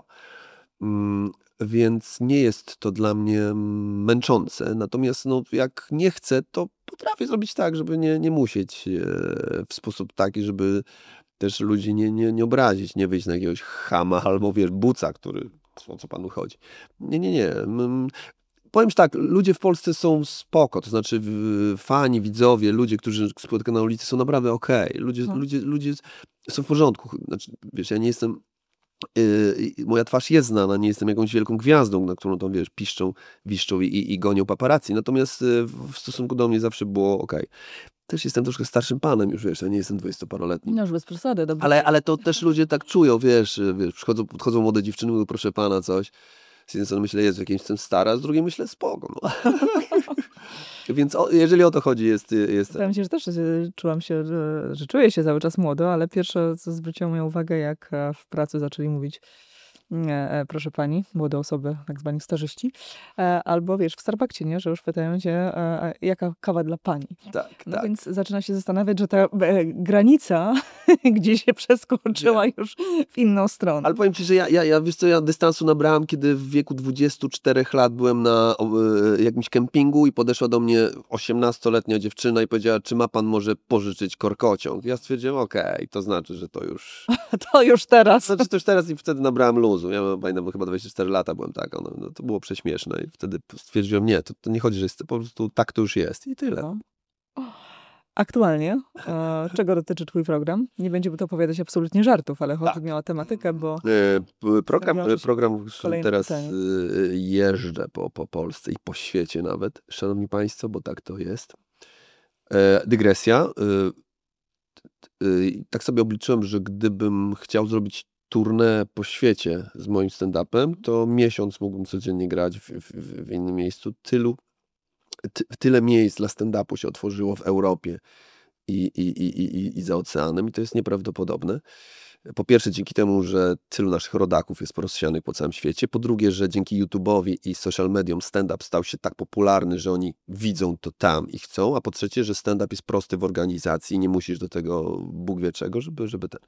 Mm. Więc nie jest to dla mnie męczące. Natomiast no, jak nie chcę, to potrafię zrobić tak, żeby nie, nie musieć e, w sposób taki, żeby też ludzi nie, nie, nie obrazić, nie wyjść na jakiegoś chama albo wiesz, buca, który, o co panu chodzi. Nie, nie, nie. Powiem ci tak, ludzie w Polsce są spoko, to znaczy fani, widzowie, ludzie, którzy spotykam na ulicy są naprawdę okej. Okay. Ludzie, No. ludzie, ludzie są w porządku. Znaczy, wiesz, ja nie jestem Yy, moja twarz jest znana, nie jestem jakąś wielką gwiazdą, na którą tam, wiesz, piszczą, wiszczą i, i, i gonią paparazzi. Natomiast yy, w stosunku do mnie zawsze było okej. Okay. Też jestem troszkę starszym panem już, wiesz, ja nie jestem dwudziestoparoletni. No już bez przesady. Dobrze. Ale, ale to też ludzie tak czują, wiesz, wiesz przychodzą, podchodzą młode dziewczyny, mówią, proszę pana, coś. Z jednej strony myślę, Jezu, jakimś jestem stara, a z drugiej myślę, spoko. No. Więc o, jeżeli o to chodzi, jest... jest... Powiem ci, że też czułam się, że, że czuję się cały czas młodo, ale pierwsze, co zwróciło moją uwagę, jak w pracy zaczęli mówić e, proszę pani, młode osoby, tak zwani starzyści, e, albo wiesz, w Starbucksie, nie, że już pytają cię, e, jaka kawa dla pani. Tak, no tak. Więc zaczyna się zastanawiać, że ta e, granica gdzieś się przeskoczyła już w inną stronę. Ale powiem ci, że ja, ja, ja wiesz co, ja dystansu nabrałem, kiedy w wieku dwudziestu czterech lat byłem na e, jakimś kempingu i podeszła do mnie osiemnastoletnia dziewczyna i powiedziała, czy ma pan może pożyczyć korkociąg. Ja stwierdziłem, okej, okay, to znaczy, że to już... to już teraz. Znaczy to już teraz i wtedy nabrałem luzu. Ja pamiętam, chyba dwadzieścia cztery lata byłem tak, ono, no, to było prześmieszne i wtedy stwierdziłem, nie, to, to nie chodzi, że jest, po prostu tak to już jest i tyle. No. Aktualnie, e, czego dotyczy twój program? Nie będziemy tu opowiadać absolutnie żartów, ale chodzi tak. mi o tematykę, bo... E, program, program teraz pytanie. jeżdżę po, po Polsce i po świecie nawet, szanowni państwo, bo tak to jest. E, dygresja. E, e, tak sobie obliczyłem, że gdybym chciał zrobić tournée po świecie z moim stand-upem, to miesiąc mógłbym codziennie grać w, w, w innym miejscu. Tylu Ty, tyle miejsc dla stand-upu się otworzyło w Europie i, i, i, i, i za oceanem i to jest nieprawdopodobne. Po pierwsze dzięki temu, że tylu naszych rodaków jest porozsianych po całym świecie. Po drugie, że dzięki YouTube'owi i social mediom stand-up stał się tak popularny, że oni widzą to tam i chcą. A po trzecie, że stand-up jest prosty w organizacji i nie musisz do tego Bóg wie czego, żeby, żeby ten...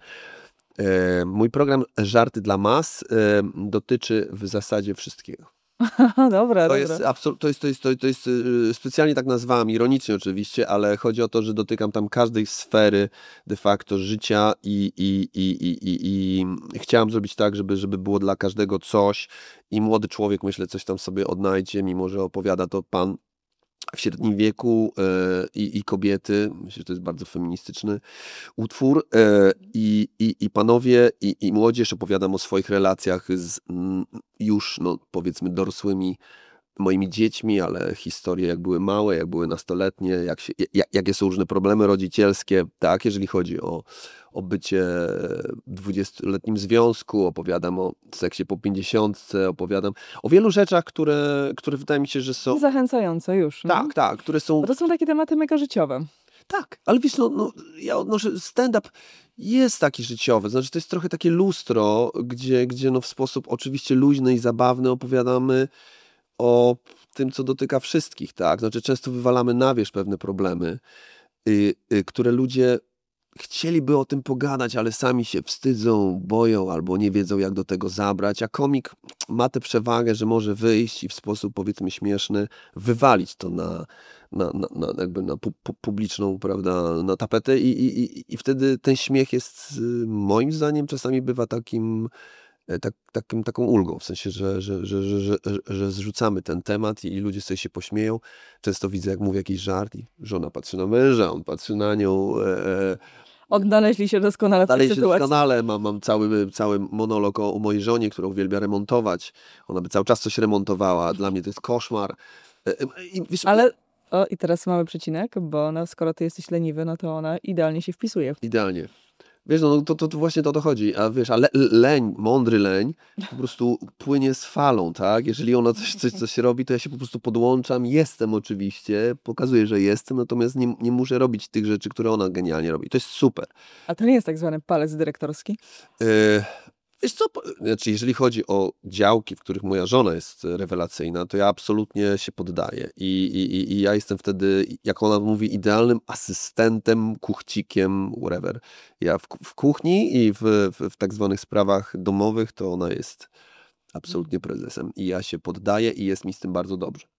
E, mój program Żarty dla mas e, dotyczy w zasadzie wszystkiego. dobra, to, dobra. jest absol- to, jest, to, jest, to, jest, to jest specjalnie tak nazwałem, ironicznie oczywiście, ale chodzi o to, że dotykam tam każdej sfery de facto życia i, i, i, i, i, i chciałem zrobić tak, żeby, żeby było dla każdego coś i młody człowiek, myślę, coś tam sobie odnajdzie, mimo że opowiada to pan w średnim wieku e, i, i kobiety, myślę, że to jest bardzo feministyczny utwór e, i, i, i panowie i, i młodzież, opowiadam o swoich relacjach z m, już, no powiedzmy, dorosłymi moimi dziećmi, ale historie jak były małe, jak były nastoletnie, jak się, jak, jakie są różne problemy rodzicielskie, tak, jeżeli chodzi o, o bycie w dwudziestoletnim związku, opowiadam o seksie po pięćdziesiątce, opowiadam o wielu rzeczach, które, które wydaje mi się, że są... Zachęcające już. No. Tak, tak, które są... Bo to są takie tematy mega życiowe. Tak, ale wiesz, no, no ja odnoszę, stand-up jest taki życiowy, znaczy to jest trochę takie lustro, gdzie, gdzie no w sposób oczywiście luźny i zabawny opowiadamy o tym, co dotyka wszystkich, tak? Znaczy często wywalamy na wierzch pewne problemy, y, y, które ludzie chcieliby o tym pogadać, ale sami się wstydzą, boją albo nie wiedzą, jak do tego zabrać, a komik ma tę przewagę, że może wyjść i w sposób, powiedzmy, śmieszny wywalić to na, na, na, na jakby na pu, pu, publiczną, prawda, na tapetę i, i, i, i wtedy ten śmiech jest, moim zdaniem, czasami bywa takim Tak, takim, taką ulgą, w sensie, że, że, że, że, że, że zrzucamy ten temat i ludzie sobie się pośmieją. Często widzę, jak mówi jakiś żart i żona patrzy na męża, on patrzy na nią. E, Odnaleźli się doskonale w tej dalej się sytuacji. doskonale, mam, mam cały, cały monolog o, o mojej żonie, którą uwielbia remontować. Ona by cały czas coś remontowała. Dla mnie to jest koszmar. E, i, wiesz, Ale, o i teraz mamy przecinek, bo no, skoro ty jesteś leniwy, no to ona idealnie się wpisuje. Idealnie. Wiesz, no to, to, to właśnie to o to chodzi, a wiesz, a le, leń, mądry leń po prostu płynie z falą, tak? Jeżeli ona coś, coś, coś robi, to ja się po prostu podłączam, jestem oczywiście, pokazuję, że jestem, natomiast nie, nie muszę robić tych rzeczy, które ona genialnie robi. To jest super. A to nie jest tak zwany palec dyrektorski? Yy, wiesz co, znaczy jeżeli chodzi o działki, w których moja żona jest rewelacyjna, to ja absolutnie się poddaję i, i, i ja jestem wtedy, jak ona mówi, idealnym asystentem, kuchcikiem, whatever. Ja w, w kuchni i w, w, w tak zwanych sprawach domowych to ona jest absolutnie prezesem i ja się poddaję i jest mi z tym bardzo dobrze.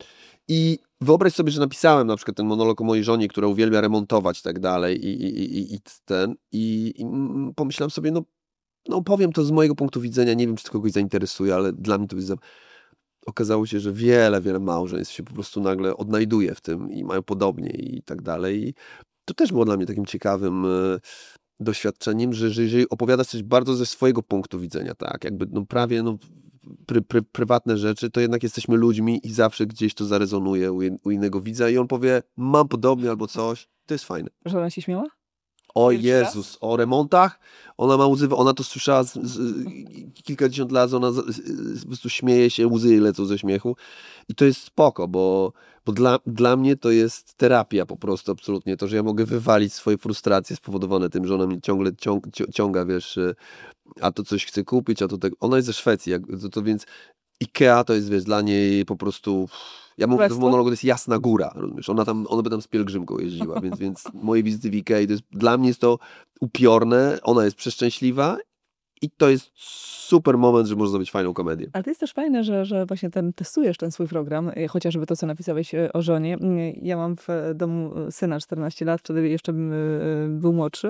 I wyobraź sobie, że napisałem na przykład ten monolog o mojej żonie, która uwielbia remontować i tak dalej i, i, i, i ten i, i pomyślałem sobie, no No powiem to z mojego punktu widzenia, nie wiem, czy to kogoś zainteresuje, ale dla mnie to jest... Za... Okazało się, że wiele, wiele małżeństw się po prostu nagle odnajduje w tym i mają podobnie i tak dalej. I to też było dla mnie takim ciekawym e, doświadczeniem, że, że jeżeli opowiadasz coś bardzo ze swojego punktu widzenia, tak, jakby no prawie no, pry, pry, prywatne rzeczy, to jednak jesteśmy ludźmi i zawsze gdzieś to zarezonuje u, u innego widza i on powie, mam podobnie albo coś, to jest fajne. Że ona się śmiała? O Pierwszy Jezus, raz? o remontach, ona ma łzy, ona to słyszała z, z, kilkadziesiąt lat, ona z, z, po prostu śmieje się, łzy jej lecą ze śmiechu i to jest spoko, bo, bo dla, dla mnie to jest terapia po prostu, absolutnie, to, że ja mogę wywalić swoje frustracje spowodowane tym, że ona mnie ciągle ciąg, ciąga, wiesz, a to coś chce kupić, a to tak, ona jest ze Szwecji, jak, to, to więc Ikea to jest, wiesz, dla niej po prostu... Ja mówię w monologu, to jest jasna góra, rozumiesz? Ona tam, ona by tam z pielgrzymką jeździła, więc, więc moje wizyty w Ikei, to jest, dla mnie jest to upiorne, ona jest przeszczęśliwa i to jest super moment, że można zrobić fajną komedię. Ale to jest też fajne, że, że właśnie ten, testujesz ten swój program, chociażby to, co napisałeś o żonie. Ja mam w domu syna czternaście lat, wtedy jeszcze był młodszy,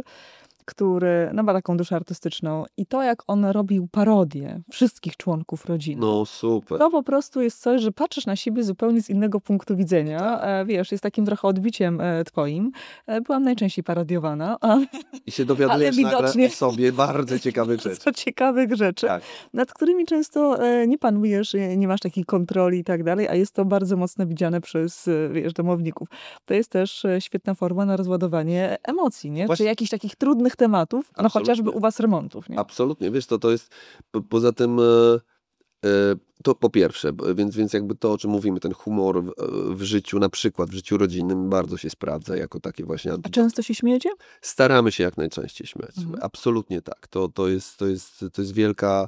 który no, ma taką duszę artystyczną i to, jak on robił parodię wszystkich członków rodziny. No super. To po prostu jest coś, że patrzysz na siebie zupełnie z innego punktu widzenia. E, wiesz, jest takim trochę odbiciem e, twoim. E, byłam najczęściej parodiowana. A, I się dowiadujesz ale nagle widocznie o sobie bardzo ciekawych rzeczy. bardzo ciekawych rzeczy, Tak. nad którymi często e, nie panujesz, e, nie masz takiej kontroli i tak dalej, a jest to bardzo mocno widziane przez, e, wiesz, domowników. To jest też e, świetna forma na rozładowanie emocji, nie? Właśnie. Czy jakichś takich trudnych tematów, no Absolutnie. chociażby u was remontów, nie? Absolutnie, wiesz, to, to jest po, poza tym e, e, to po pierwsze, b- więc, więc jakby to, o czym mówimy, ten humor w, w życiu, na przykład w życiu rodzinnym bardzo się sprawdza jako takie właśnie... A często się śmiejecie? Staramy się jak najczęściej śmiać. Mhm. Absolutnie tak. To, to, jest, to, jest, to jest wielka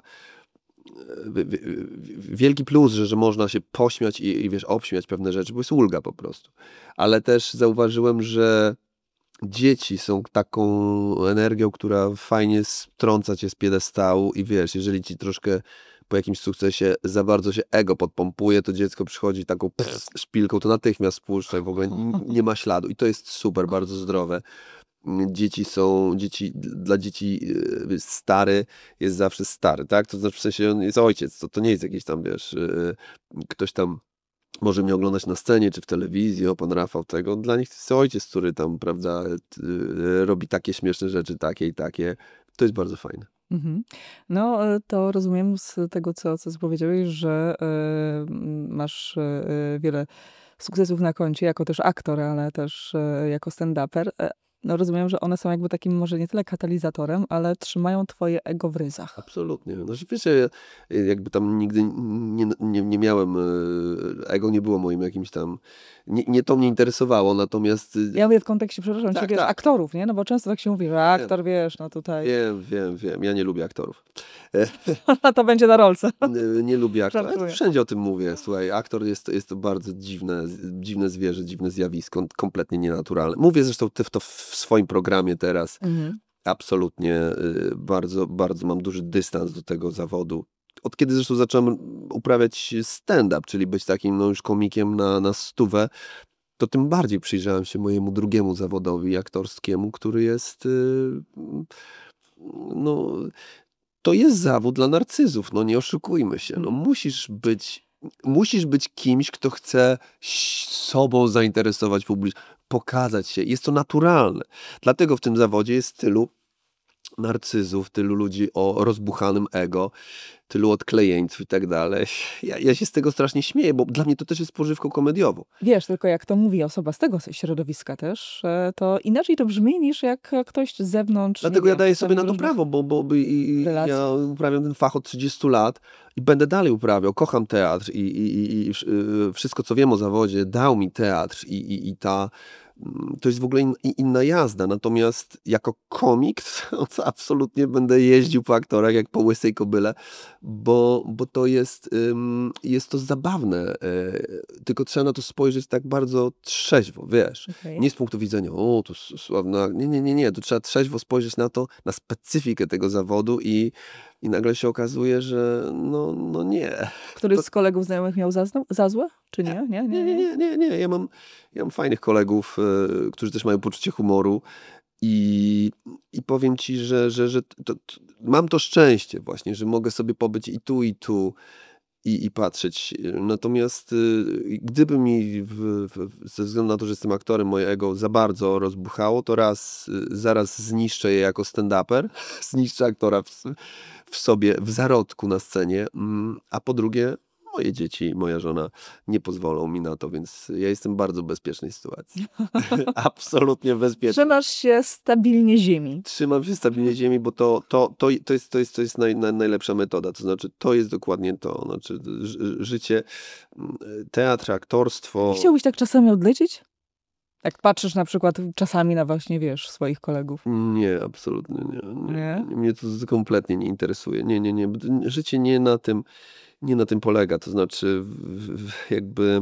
e, wi- wi- wielki plus, że, że można się pośmiać i, i wiesz, obśmiać pewne rzeczy, bo jest ulga po prostu. Ale też zauważyłem, że dzieci są taką energią, która fajnie strąca cię z piedestału i wiesz, jeżeli ci troszkę po jakimś sukcesie za bardzo się ego podpompuje, to dziecko przychodzi taką pss, szpilką, to natychmiast puszcza i w ogóle n- nie ma śladu. I to jest super, bardzo zdrowe. Dzieci są, dzieci, dla dzieci yy, stary jest zawsze stary, tak? To znaczy w sensie on jest ojciec, to, to nie jest jakiś tam, wiesz, yy, ktoś tam może mnie oglądać na scenie, czy w telewizji, o pan Rafał tego. Dla nich to jest ojciec, który tam, prawda, yy, robi takie śmieszne rzeczy, takie i takie. To jest bardzo fajne. Mhm. No, e, to rozumiem z tego, co co powiedziałeś, że, e, mm, masz, e, wiele sukcesów na koncie jako też aktor, ale też, e, jako stand-uper. E, no rozumiem, że one są jakby takim może nie tyle katalizatorem, ale trzymają twoje ego w ryzach. Absolutnie. Znaczy, wiesz, ja jakby tam nigdy nie, nie, nie miałem, e, ego nie było moim jakimś tam, nie, nie to mnie interesowało, natomiast y, Ja mówię w kontekście, przepraszam cię, tak, wiesz, tak, aktorów, nie? No bo często tak się mówi, że wiem, aktor, wiesz, no tutaj wiem, wiem, wiem, ja nie lubię aktorów. E, to będzie na rolce. Nie, nie lubię aktora. Ja Żartuję. wszędzie o tym mówię. Słuchaj, aktor jest, jest to bardzo dziwne, dziwne zwierzę, dziwne zjawisko, kompletnie nienaturalne. Mówię zresztą ty w to w swoim programie teraz. Mhm. Absolutnie y, bardzo, bardzo mam duży dystans do tego zawodu. Od kiedy zresztą zacząłem uprawiać stand-up, czyli być takim no, już komikiem na, na stówę, to tym bardziej przyjrzałem się mojemu drugiemu zawodowi aktorskiemu, który jest y, no, to jest zawód dla narcyzów, no nie oszukujmy się. No musisz być, musisz być kimś, kto chce ś- sobą zainteresować publiczność, pokazać się. Jest to naturalne. Dlatego w tym zawodzie jest tylu narcyzów, tylu ludzi o rozbuchanym ego, tylu odklejeńców i tak dalej. Ja, ja się z tego strasznie śmieję, bo dla mnie to też jest pożywką komediową. Wiesz, tylko jak to mówi osoba z tego środowiska też, e, to inaczej to brzmi niż jak ktoś z zewnątrz, nie Dlatego ja wiem, daję czasami sobie na to różnych prawo, bo, bo bo i, i relacji. ja uprawiam ten fach od trzydziestu lat i będę dalej uprawiał. Kocham teatr i, i, i, i wsz- y, wszystko, co wiem o zawodzie, dał mi teatr i, i, i ta, mm, to jest w ogóle in, i- inna jazda. Natomiast jako komik to absolutnie będę jeździł po aktorach jak po łysej kobyle, bo, bo to jest, ym, jest to zabawne. y, Tylko trzeba na to spojrzeć tak bardzo trzeźwo, wiesz. Okej. Nie z punktu widzenia, o, to s- sławna. Nie, nie, nie, nie. Tu trzeba trzeźwo spojrzeć na to, na specyfikę tego zawodu i, i nagle się okazuje, że no, no nie. Któryś To, z kolegów znajomych miał za, zną- za złe? Czy nie? Nie, nie, nie, nie, nie. nie, nie, nie. Ja mam, ja mam fajnych kolegów, e, którzy też mają poczucie humoru i, i powiem ci, że, że, że to, to, mam to szczęście właśnie, że mogę sobie pobyć i tu, i tu. I, i patrzeć. Natomiast y, gdyby mi w, w, ze względu na to, że jestem aktorem, moje ego za bardzo rozbuchało, to raz y, zaraz zniszczę je jako stand-uper, zniszczę aktora w, w sobie, w zarodku na scenie, mm, a po drugie moje dzieci i moja żona nie pozwolą mi na to, więc ja jestem w bardzo bezpiecznej sytuacji. Absolutnie bezpiecznej. Trzymasz się stabilnie ziemi. Trzymam się stabilnie ziemi, bo to, to, to, to jest, to jest, to jest naj, naj, najlepsza metoda. To znaczy, to jest dokładnie to. Znaczy, ży- życie, mm, teatr, Nie aktorstwo. chciałbyś tak czasami odlecieć? Jak patrzysz na przykład czasami na właśnie, wiesz, swoich kolegów. Nie, absolutnie nie, nie. Nie? Mnie to z- kompletnie nie interesuje. Nie, nie, nie. Bo to- Życie nie na tym, nie na tym polega. To znaczy, w- w- jakby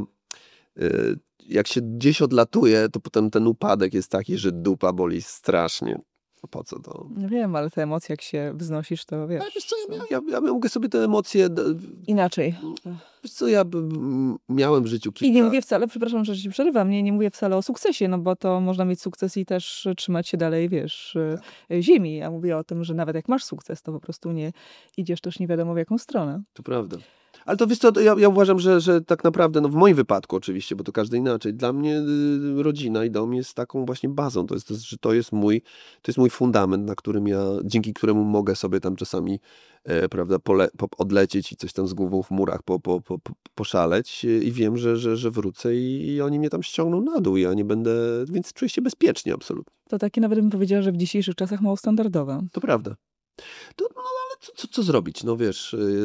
y, jak się gdzieś odlatuje, to potem ten upadek jest taki, że dupa boli strasznie. Po co to? No wiem, ale te emocje, jak się wznosisz, to Ale wiesz. wiesz co, ja, to ja, ja mogę sobie te emocje. d- Inaczej. Wiesz co, ja b- m- miałem w życiu kilka. I nie mówię wcale, przepraszam, że ci przerywam, nie, nie mówię wcale o sukcesie, no bo to można mieć sukces i też e, trzymać się dalej, wiesz, e, e, ziemi. Ja mówię o tym, że nawet jak masz sukces, to po prostu nie idziesz też nie wiadomo w jaką stronę. To prawda. Ale to wiesz co, to ja, ja uważam, że, że tak naprawdę, no w moim wypadku oczywiście, bo to każdy inaczej, dla mnie y, rodzina i dom jest taką właśnie bazą. To jest, to, że to jest mój, to jest mój fundament, na którym ja, dzięki któremu mogę sobie tam czasami, e, prawda, pole, po, odlecieć i coś tam z głową w murach po, po, po, po, poszaleć y, i wiem, że, że, że wrócę i, i oni mnie tam ściągną na dół. Ja nie będę, więc czuję się bezpiecznie absolutnie. To takie nawet bym powiedziała, że w dzisiejszych czasach mało standardowe. To prawda. To, no ale co, co, co zrobić? No wiesz, y,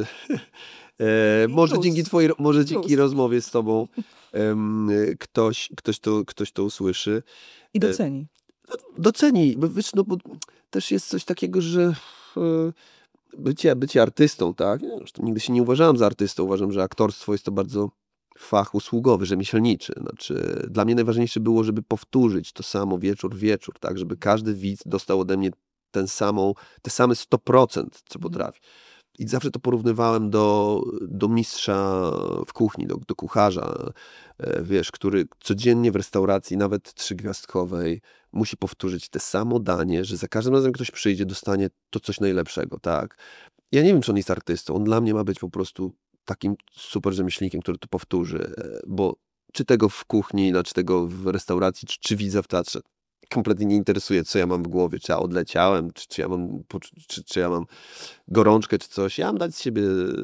e, może Plus. dzięki twojej, może dzięki Plus. rozmowie z tobą em, y, ktoś, ktoś, to, ktoś to usłyszy. I doceni. Doceni, bo wiesz, no bo też jest coś takiego, że e, bycie, bycie artystą, tak? Ja zresztą nigdy się nie uważałem za artystę. Uważam, że aktorstwo jest to bardzo fach usługowy, rzemieślniczy. Znaczy, dla mnie najważniejsze było, żeby powtórzyć to samo wieczór w wieczór, tak? Żeby każdy widz dostał ode mnie ten samą, te same sto procent, co potrafi. I zawsze to porównywałem do, do mistrza w kuchni, do, do kucharza, e, wiesz, który codziennie w restauracji, nawet trzygwiazdkowej, musi powtórzyć te samo danie, że za każdym razem, jak ktoś przyjdzie, dostanie to coś najlepszego, tak? Ja nie wiem, czy on jest artystą. On dla mnie ma być po prostu takim super rzemieślnikiem, który to powtórzy, e, bo czy tego w kuchni, no, czy tego w restauracji, czy, czy widza w teatrze, kompletnie nie interesuje, co ja mam w głowie, czy ja odleciałem, czy, czy, ja, mam, czy, czy ja mam gorączkę, czy coś. Ja mam dać z siebie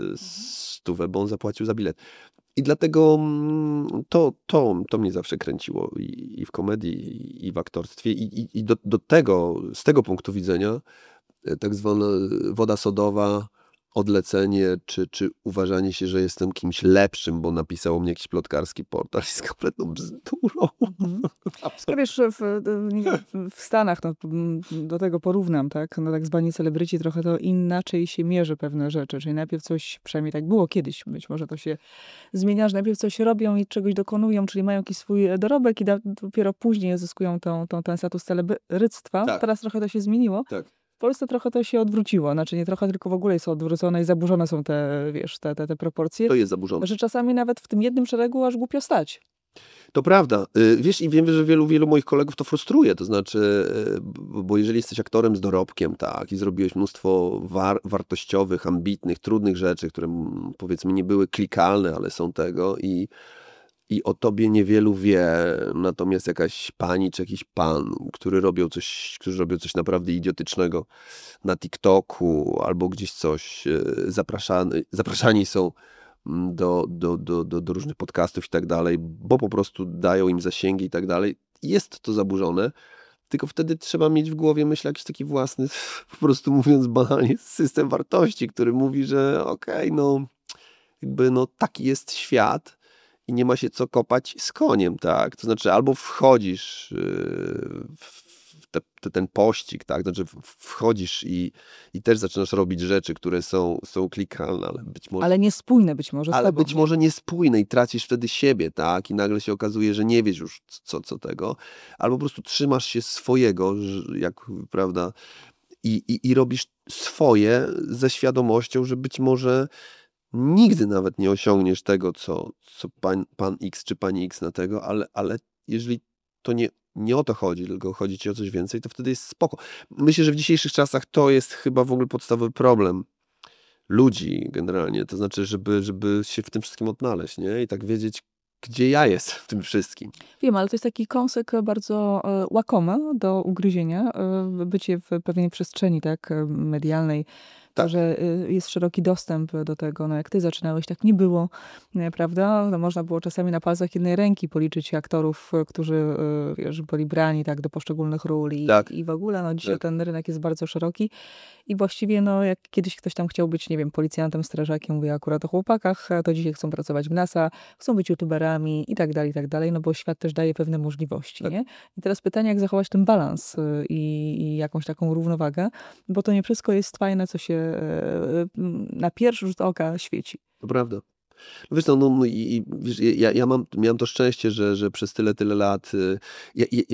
stówę, bo on zapłacił za bilet. I dlatego to, to, to mnie zawsze kręciło i, i w komedii, i w aktorstwie. I, i, i do, do tego, z tego punktu widzenia, tak zwana woda sodowa, odlecenie, czy, czy uważanie się, że jestem kimś lepszym, bo napisał o mnie jakiś plotkarski portal, jest kompletną bzdurą. Mhm. No wiesz, w, nie wiem, w Stanach, no, do tego porównam, tak? No, tak zwani celebryci trochę to inaczej się mierzy pewne rzeczy. Czyli najpierw coś, przynajmniej tak było kiedyś, być może to się zmienia, że najpierw coś robią i czegoś dokonują, czyli mają jakiś swój dorobek i da, dopiero później uzyskują tą, tą, ten status celebryctwa. Tak. Teraz trochę to się zmieniło. Tak. W Polsce trochę to się odwróciło. Znaczy nie trochę, tylko w ogóle jest odwrócone i zaburzone są te, wiesz, te, te, te proporcje. To jest zaburzone. Że czasami nawet w tym jednym szeregu aż głupio stać. To prawda. Wiesz, i wiem, że wielu, wielu moich kolegów to frustruje. To znaczy, bo jeżeli jesteś aktorem z dorobkiem, tak, i zrobiłeś mnóstwo war wartościowych, ambitnych, trudnych rzeczy, które powiedzmy nie były klikalne, ale są tego i I o tobie niewielu wie, natomiast jakaś pani czy jakiś pan, który robią coś, którzy robią coś naprawdę idiotycznego na TikToku albo gdzieś coś, zapraszani, zapraszani są do, do, do, do, do różnych podcastów i tak dalej, bo po prostu dają im zasięgi i tak dalej. Jest to zaburzone, tylko wtedy trzeba mieć w głowie, myślę, jakiś taki własny, po prostu mówiąc banalnie, system wartości, który mówi, że okej, okay, no jakby no taki jest świat, i nie ma się co kopać z koniem, tak? To znaczy albo wchodzisz w te, te, ten pościg, tak? Znaczy wchodzisz i, i też zaczynasz robić rzeczy, które są, są klikalne, ale być może... Ale niespójne być może z Ale tobą, być nie? może niespójne i tracisz wtedy siebie, tak? I nagle się okazuje, że nie wiesz już co, co tego. Albo po prostu trzymasz się swojego, jak, prawda? I, i, i robisz swoje ze świadomością, że być może nigdy nawet nie osiągniesz tego, co, co pan, pan X czy pani X na tego, ale, ale jeżeli to nie, nie o to chodzi, tylko chodzi ci o coś więcej, to wtedy jest spoko. Myślę, że w dzisiejszych czasach to jest chyba w ogóle podstawowy problem ludzi generalnie, to znaczy, żeby, żeby się w tym wszystkim odnaleźć, nie? I tak wiedzieć, gdzie ja jestem w tym wszystkim. Wiem, ale to jest taki kąsek bardzo e, łakomy do ugryzienia, e, bycie w pewnej przestrzeni, tak, e, medialnej, to, Tak. że y, jest szeroki dostęp do tego. No jak ty zaczynałeś, tak nie było, nie, prawda? No, można było czasami na palcach jednej ręki policzyć aktorów, y, którzy y, wiesz, byli brani tak do poszczególnych ról i, Tak. i w ogóle, no dzisiaj Tak. ten rynek jest bardzo szeroki i właściwie, no jak kiedyś ktoś tam chciał być, nie wiem, policjantem, strażakiem, mówię akurat o chłopakach, to dzisiaj chcą pracować w NASA, chcą być youtuberami i tak dalej, i tak dalej, no bo świat też daje pewne możliwości, Tak. nie? I teraz pytanie, jak zachować ten balans y, i, i jakąś taką równowagę, bo to nie wszystko jest fajne, co się na pierwszy rzut oka świeci. To prawda. No wiesz, no, no i, i wiesz, ja, ja mam, miałem to szczęście, że, że przez tyle, tyle lat ja, ja,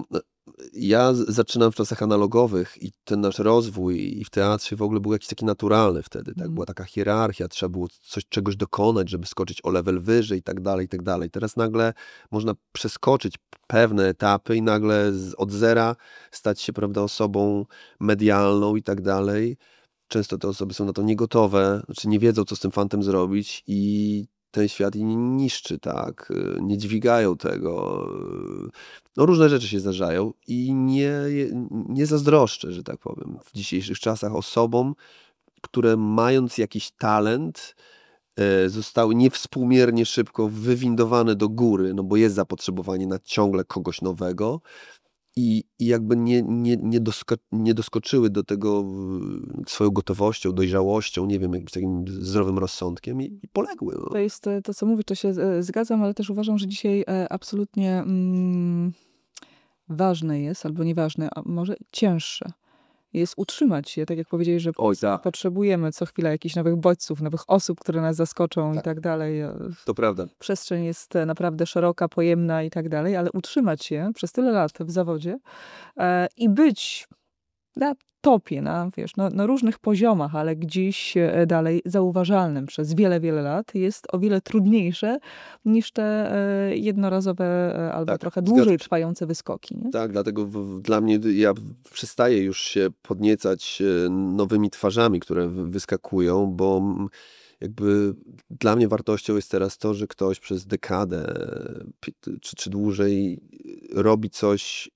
ja zaczynam w czasach analogowych i ten nasz rozwój i w teatrze w ogóle był jakiś taki naturalny wtedy, tak? Była taka hierarchia, trzeba było coś, czegoś dokonać, żeby skoczyć o level wyżej i tak dalej, i tak dalej. Teraz nagle można przeskoczyć pewne etapy i nagle z, od zera stać się, prawda, osobą medialną i tak dalej. Często te osoby są na to niegotowe, znaczy nie wiedzą, co z tym fantem zrobić i ten świat ich niszczy, tak? Nie dźwigają tego. No różne rzeczy się zdarzają i nie, nie zazdroszczę, że tak powiem, w dzisiejszych czasach osobom, które mając jakiś talent zostały niewspółmiernie szybko wywindowane do góry, no bo jest zapotrzebowanie na ciągle kogoś nowego. I, i jakby nie, nie, nie, dosko, nie doskoczyły do tego swoją gotowością, dojrzałością, nie wiem, jakimś takim zdrowym rozsądkiem i, i poległy. No. To jest to, co mówisz, to się zgadzam, ale też uważam, że dzisiaj absolutnie mm, ważne jest, albo nieważne, a może cięższe jest utrzymać się, tak jak powiedzieli, że Oj, tak. potrzebujemy co chwila jakichś nowych bodźców, nowych osób, które nas zaskoczą tak. i tak dalej. To prawda. Przestrzeń jest naprawdę szeroka, pojemna i tak dalej, ale utrzymać się przez tyle lat w zawodzie e, i być na topie, na, wiesz, na, na różnych poziomach, ale gdzieś dalej zauważalnym przez wiele, wiele lat jest o wiele trudniejsze niż te e, jednorazowe e, albo tak, trochę dłużej trwające wyskoki. Nie? Tak, dlatego w, w, dla mnie ja przestaję już się podniecać nowymi twarzami, które wyskakują, bo jakby dla mnie wartością jest teraz to, że ktoś przez dekadę czy, czy dłużej robi coś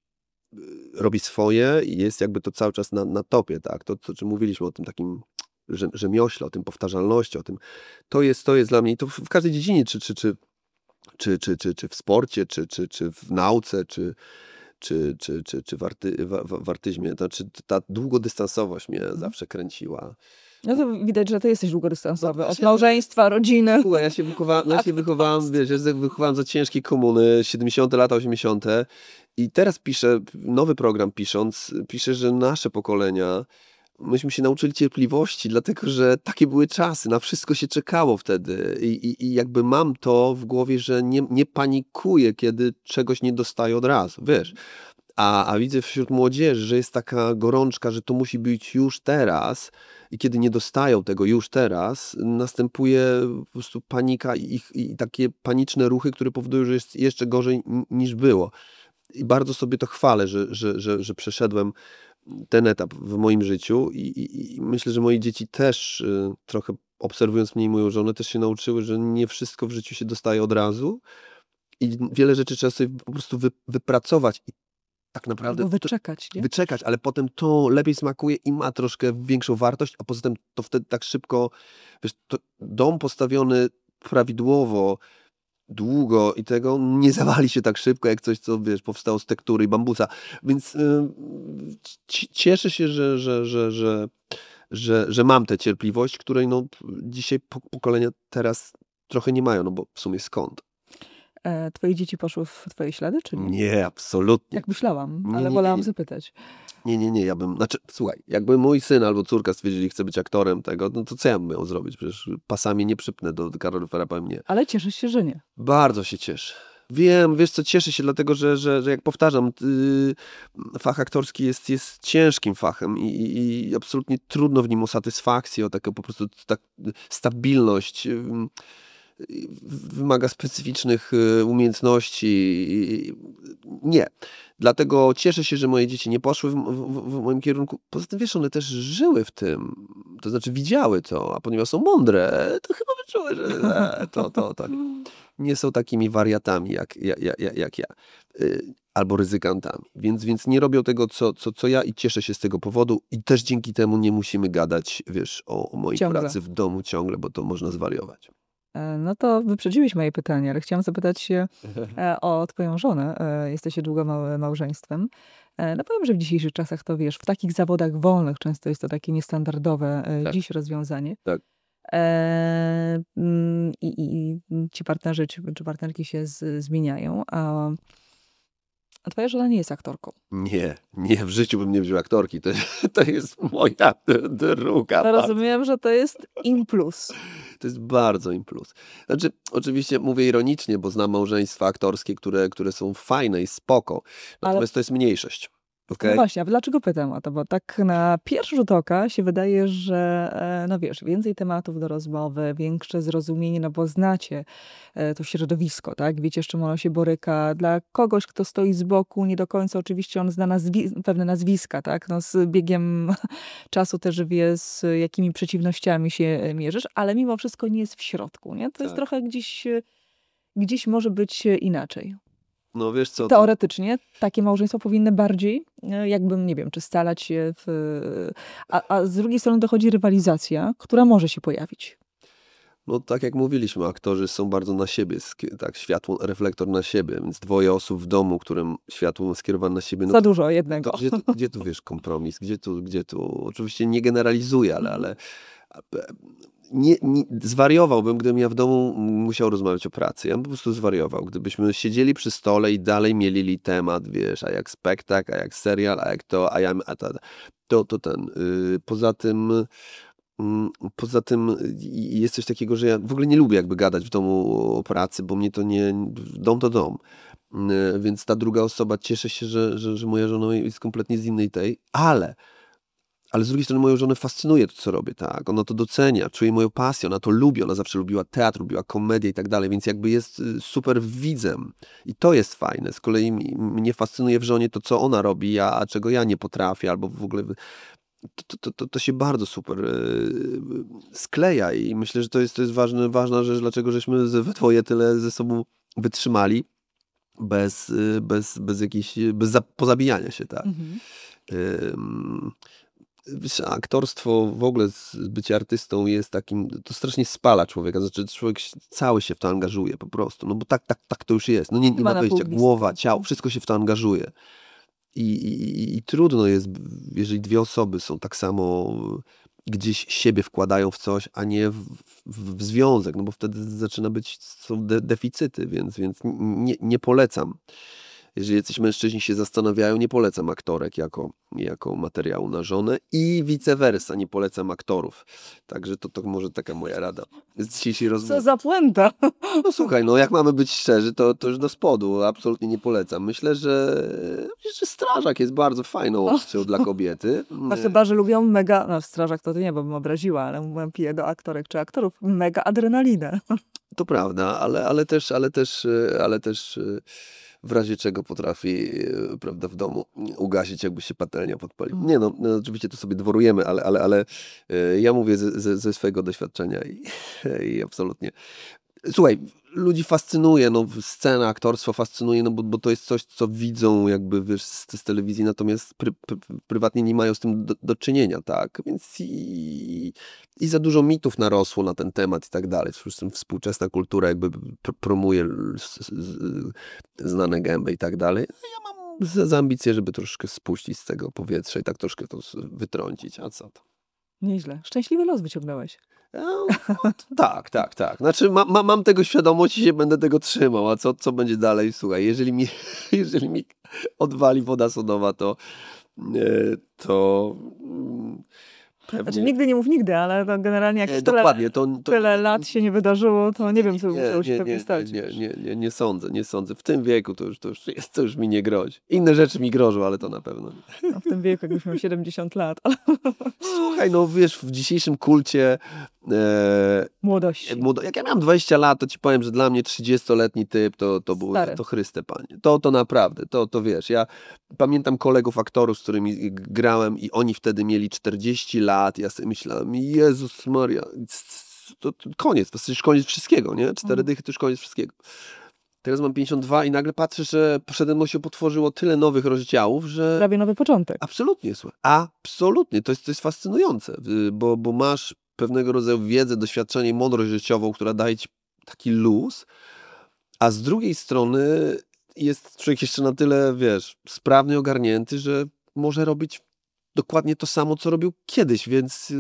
robi swoje i jest jakby to cały czas na, na topie, tak? To, co czym mówiliśmy o tym takim rze- rzemiośle, o tym powtarzalności, o tym, to jest, to jest dla mnie, i to w, w każdej dziedzinie, czy, czy, czy, czy, czy, czy, czy w sporcie, czy, czy, czy w nauce, czy, czy, czy, czy, czy w, arty, w, w, w artyzmie. To znaczy ta długodystansowość mnie zawsze kręciła. No to widać, że ty jesteś długodystansowy. Od właśnie- małżeństwa, rodziny. Słuchaj, ja się wychowałem, ja się wychowałem, wiesz, ja się wychowałem za ciężkiej komuny, siedemdziesiąte lata, osiemdziesiąte i teraz piszę, nowy program pisząc, piszę, że nasze pokolenia, myśmy się nauczyli cierpliwości, dlatego, że takie były czasy, na wszystko się czekało wtedy i, i, i jakby mam to w głowie, że nie, nie panikuję, kiedy czegoś nie dostaję od razu, wiesz. A, a widzę wśród młodzieży, że jest taka gorączka, że to musi być już teraz i kiedy nie dostają tego już teraz, następuje po prostu panika i, i takie paniczne ruchy, które powodują, że jest jeszcze gorzej n- niż było. I bardzo sobie to chwalę, że, że, że, że przeszedłem ten etap w moim życiu i, i, i myślę, że moje dzieci też y, trochę obserwując mnie i moją żonę, też się nauczyły, że nie wszystko w życiu się dostaje od razu i wiele rzeczy trzeba sobie po prostu wy, wypracować i tak naprawdę Albo to, wyczekać, nie? wyczekać, ale potem to lepiej smakuje i ma troszkę większą wartość, a poza tym to wtedy tak szybko, wiesz, to dom postawiony prawidłowo, długo i tego nie zawali się tak szybko, jak coś, co wiesz, powstało z tektury i bambusa. Więc y, ci- cieszę się, że, że, że, że, że, że mam tę cierpliwość, której no, dzisiaj po- pokolenia teraz trochę nie mają, no bo w sumie skąd? E, twoje dzieci poszły w twoje ślady, czy nie? Nie, absolutnie. Jak myślałam, Nie, ale nie, nie, wolałam nie. zapytać. Nie, nie, nie, ja bym, znaczy, słuchaj, jakby mój syn albo córka stwierdzili, chce być aktorem tego, no to co ja bym miał zrobić? Przecież pasami nie przypnę do kaloryfera, powiem nie. Ale cieszysz się, że nie. Bardzo się cieszę. Wiem, wiesz co, cieszę się dlatego, że, że, że jak powtarzam, yy, fach aktorski jest, jest ciężkim fachem i, i, i absolutnie trudno w nim o satysfakcję, o taką po prostu tak, stabilność. Yy, wymaga specyficznych y, umiejętności. i- Nie. Dlatego cieszę się, że moje dzieci nie poszły w, w, w moim kierunku. Poza tym, wiesz, one też żyły w tym. To znaczy widziały to, a ponieważ są mądre, to chyba wyczuły, że e, to, to tak. Nie są takimi wariatami jak, jak, jak, jak ja. Y, Albo ryzykantami. Więc, więc nie robią tego, co, co, co ja i cieszę się z tego powodu. I też dzięki temu nie musimy gadać, wiesz, o, o mojej Ciągle. pracy w domu ciągle, bo to można zwariować. E, No to wyprzedziłeś moje pytanie, ale chciałam zapytać się e, o twoją żonę. E, Jesteście długo małe małżeństwem. E, No powiem, że w dzisiejszych czasach to wiesz, w takich zawodach wolnych często jest to takie niestandardowe e, Tak. dziś rozwiązanie. Tak. E, mm, I, i, i ci partnerzy czy, czy partnerki się z, zmieniają, a, a twoja żona nie jest aktorką. Nie, nie, w życiu bym nie wziął aktorki. To, to jest moja d- druga. No bardzo- rozumiem, że to jest im plus. To jest bardzo im plus. Znaczy, oczywiście mówię ironicznie, bo znam małżeństwa aktorskie, które, które są fajne i spoko. Natomiast to jest mniejszość. No Okay? właśnie, a dlaczego pytam o to? Bo tak na pierwszy rzut oka się wydaje, że e, no wiesz, więcej tematów do rozmowy, większe zrozumienie, no bo znacie e, to środowisko, tak? Wiecie, z czym ono się boryka. Dla kogoś, kto stoi z boku, nie do końca oczywiście on zna nazwi- pewne nazwiska, tak? No z biegiem czasu też wie, z jakimi przeciwnościami się e, mierzysz, ale mimo wszystko nie jest w środku, nie? To jest Tak. trochę gdzieś, e, gdzieś może być e, inaczej. No wiesz co, to, Teoretycznie takie małżeństwa powinny bardziej, e, jakbym, nie wiem, czy scalać się w... A, a z drugiej strony dochodzi rywalizacja, która może się pojawić. no tak jak mówiliśmy, aktorzy są bardzo na siebie, sk- tak, światło, reflektor na siebie, więc dwoje osób w domu, którym światło skierowane na siebie, no Za dużo jednego. to gdzie, tu, gdzie tu wiesz kompromis, gdzie tu, gdzie tu, oczywiście nie generalizuję, ale, ale nie, nie, zwariowałbym, gdybym ja w domu musiał rozmawiać o pracy. Ja bym po prostu zwariował. Gdybyśmy siedzieli przy stole i dalej mielili temat, wiesz, a jak spektakl, a jak serial, a jak to, a ja, a ta, to, to ten. Yy, poza tym, yy, poza tym yy, jest coś takiego, że ja w ogóle nie lubię jakby gadać w domu o pracy, bo mnie to nie, dom to dom. Yy, więc ta druga osoba, cieszę się, że, że, że moja żona jest kompletnie z innej tej, ale Ale z drugiej strony moją żonę fascynuje to, co robię, tak? Ona to docenia, czuje moją pasję, ona to lubi, ona zawsze lubiła teatr, lubiła komedię i tak dalej, więc jakby jest y, super widzem. I to jest fajne. Z kolei mi- mnie fascynuje w żonie to, co ona robi, a, a czego ja nie potrafię, albo w ogóle... To, to, to, to się bardzo super y, skleja i myślę, że to jest, to jest ważne, ważna rzecz, dlaczego żeśmy ze- we dwoje tyle ze sobą wytrzymali. bez, y, bez, bez jakiejś, bez za, pozabijania się, tak. Mhm. Ym, wiesz, aktorstwo, w ogóle z- bycie artystą jest takim, to strasznie spala człowieka, znaczy człowiek się- cały się w to angażuje po prostu, no bo tak, tak, tak to już jest, no nie, nie Chyba ma na wyjścia, pół gwizdka. głowa, ciało, wszystko się w to angażuje. I, i, i- I trudno jest, jeżeli dwie osoby są tak samo gdzieś siebie wkładają w coś, a nie w, w, w związek, no bo wtedy zaczyna być, są de, deficyty, więc, więc nie, nie polecam. Jeżeli jacyś mężczyźni się zastanawiają, nie polecam aktorek jako, jako materiału na żonę i vice versa, nie polecam aktorów. Także to, to może taka moja rada z dzisiejszej Co rozmowy. za puenta. No słuchaj, no jak mamy być szczerzy, to, to już do spodu, absolutnie nie polecam. Myślę, że, że strażak jest bardzo fajną opcją dla kobiety. Barbarze lubią mega, no strażak to ty nie, bo bym obraziła, ale mówię, piję do aktorek czy aktorów, mega adrenalinę. To prawda, ale, ale też, ale też, e, ale też e, w razie czego potrafi, e, prawda, w domu ugasić, jakby się patelnia podpaliła. Nie no, no, oczywiście to sobie dworujemy, ale, ale, ale e, ja mówię ze, ze, ze swojego doświadczenia i, i absolutnie. Słuchaj, ludzi fascynuje, no scena, aktorstwo fascynuje, no bo, bo to jest coś, co widzą jakby, wiesz, z, z telewizji, natomiast pry, pry, prywatnie nie mają z tym do, do czynienia, tak? Więc i, i za dużo mitów narosło na ten temat i tak dalej. Zresztą współczesna kultura jakby pr promuje z, z, znane gęby i tak dalej. A ja mam za, za ambicję, żeby troszkę spuścić z tego powietrza i tak troszkę to wytrącić. A co to? Nieźle. Szczęśliwy los wyciągnąłeś. No, tak, tak, tak. Znaczy ma, ma, mam tego świadomość i się będę tego trzymał, a co, co będzie dalej? Słuchaj, jeżeli mi, jeżeli mi odwali woda sodowa, to, e, to mm, pewnie... Znaczy nigdy nie mów nigdy, ale to generalnie jak E, tyle, dokładnie, to, to tyle lat się nie wydarzyło, to nie wiem, co by nie, musiało się nie, pewnie nie, stać. nie, nie, nie, nie sądzę, nie sądzę. W tym wieku to już, to już jest, to już mi nie grozi. Inne rzeczy mi grożą, ale to na pewno nie. No, w tym wieku, jakbyś miał siedemdziesiąt lat, ale Słuchaj, no wiesz, w dzisiejszym kulcie e, młodości. młodo- jak ja miałem dwadzieścia lat, to ci powiem, że dla mnie trzydziestoletni typ to, to był, Stary. to Chryste Panie. To, to naprawdę, to, to wiesz, ja pamiętam kolegów aktorów, z którymi g- grałem i oni wtedy mieli czterdzieści lat, ja sobie myślałem, Jezus Maria, c- c- to, to koniec, to jest już koniec wszystkiego, nie? Cztery Mhm. dychy to już koniec wszystkiego. Teraz mam pięćdziesiąt dwa i nagle patrzę, że przede mną się potworzyło tyle nowych rozdziałów, że... Prawie nowy początek. Absolutnie, słuchaj. Absolutnie. To jest, to jest fascynujące, y, bo, bo masz pewnego rodzaju wiedzę, doświadczenie i mądrość życiową, która daje ci taki luz, a z drugiej strony jest człowiek jeszcze na tyle, wiesz, sprawny, ogarnięty, że może robić dokładnie to samo, co robił kiedyś, więc y,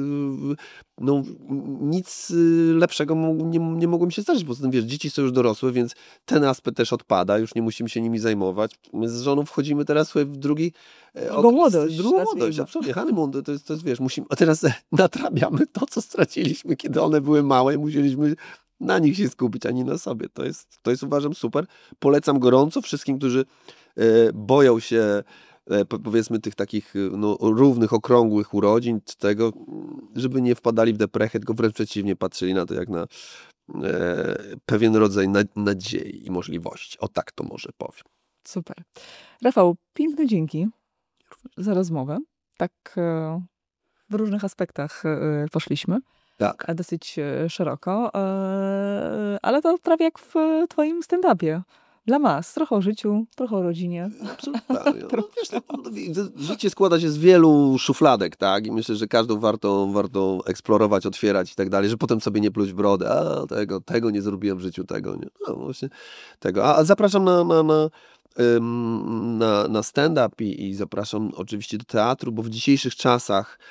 no, nic y, lepszego mo- nie, nie mogło mi się zdarzyć, bo zatem, wiesz, dzieci są już dorosłe, więc ten aspekt też odpada, już nie musimy się nimi zajmować. My z żoną wchodzimy teraz słuchaj, w drugi e, Drugą okres, młodość, drugą nazwijmy. młodość, absolutnie, honeymoon, to, to, jest, to jest, wiesz, musimy, a teraz e, nadrabiamy to, co straciliśmy, kiedy one były małe, musieliśmy na nich się skupić, a nie na sobie. To jest, to jest uważam super. Polecam gorąco wszystkim, którzy e, boją się e, po- powiedzmy tych takich e, no, równych, okrągłych urodzin, czy tego, żeby nie wpadali w deprechę, tylko wręcz przeciwnie, patrzyli na to jak na e, pewien rodzaj na, nadziei i możliwości. O tak to może powiem. Super. Rafał, piękne dzięki za rozmowę. Tak e, w różnych aspektach e, poszliśmy, Tak. a dosyć e, szeroko, e, ale to prawie jak w e, twoim stand-upie. Dla mas, trochę o życiu, trochę o rodzinie. Absolutnie. No, wiesz, no, no, życie składa się z wielu szufladek, tak? I myślę, że każdą warto, warto eksplorować, otwierać i tak dalej, że potem sobie nie pluć w brodę. A tego, tego nie zrobiłem w życiu, tego nie. No właśnie tego. A, a zapraszam na, na, na, ym, na, na stand-up i, i zapraszam oczywiście do teatru, bo w dzisiejszych czasach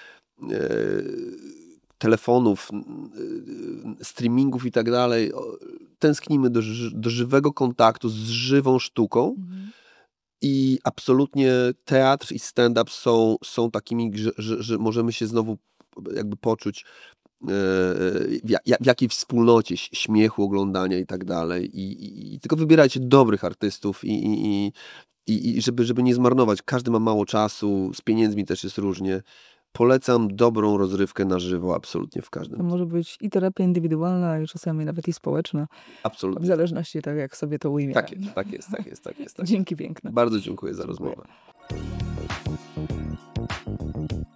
yy, telefonów, yy, streamingów i tak dalej, o, tęsknimy do, ży- do żywego kontaktu z żywą sztuką. Mhm. I absolutnie teatr i stand-up są, są takimi, że, że, że możemy się znowu jakby poczuć e, w, ja- w jakiej wspólnocie ś- śmiechu, oglądania i tak dalej. I, i, i tylko wybierajcie dobrych artystów i, i, i, i i żeby, żeby nie zmarnować. Każdy ma mało czasu, z pieniędzmi też jest różnie. Polecam dobrą rozrywkę na żywo absolutnie w To każdym. może być i terapia indywidualna, i czasami nawet i społeczna, w Absolutnie. zależności tak, jak sobie to ujmie. Tak jest, tak jest, tak jest, tak jest. Tak. Dzięki piękne. Bardzo dziękuję za Dziękuję. rozmowę.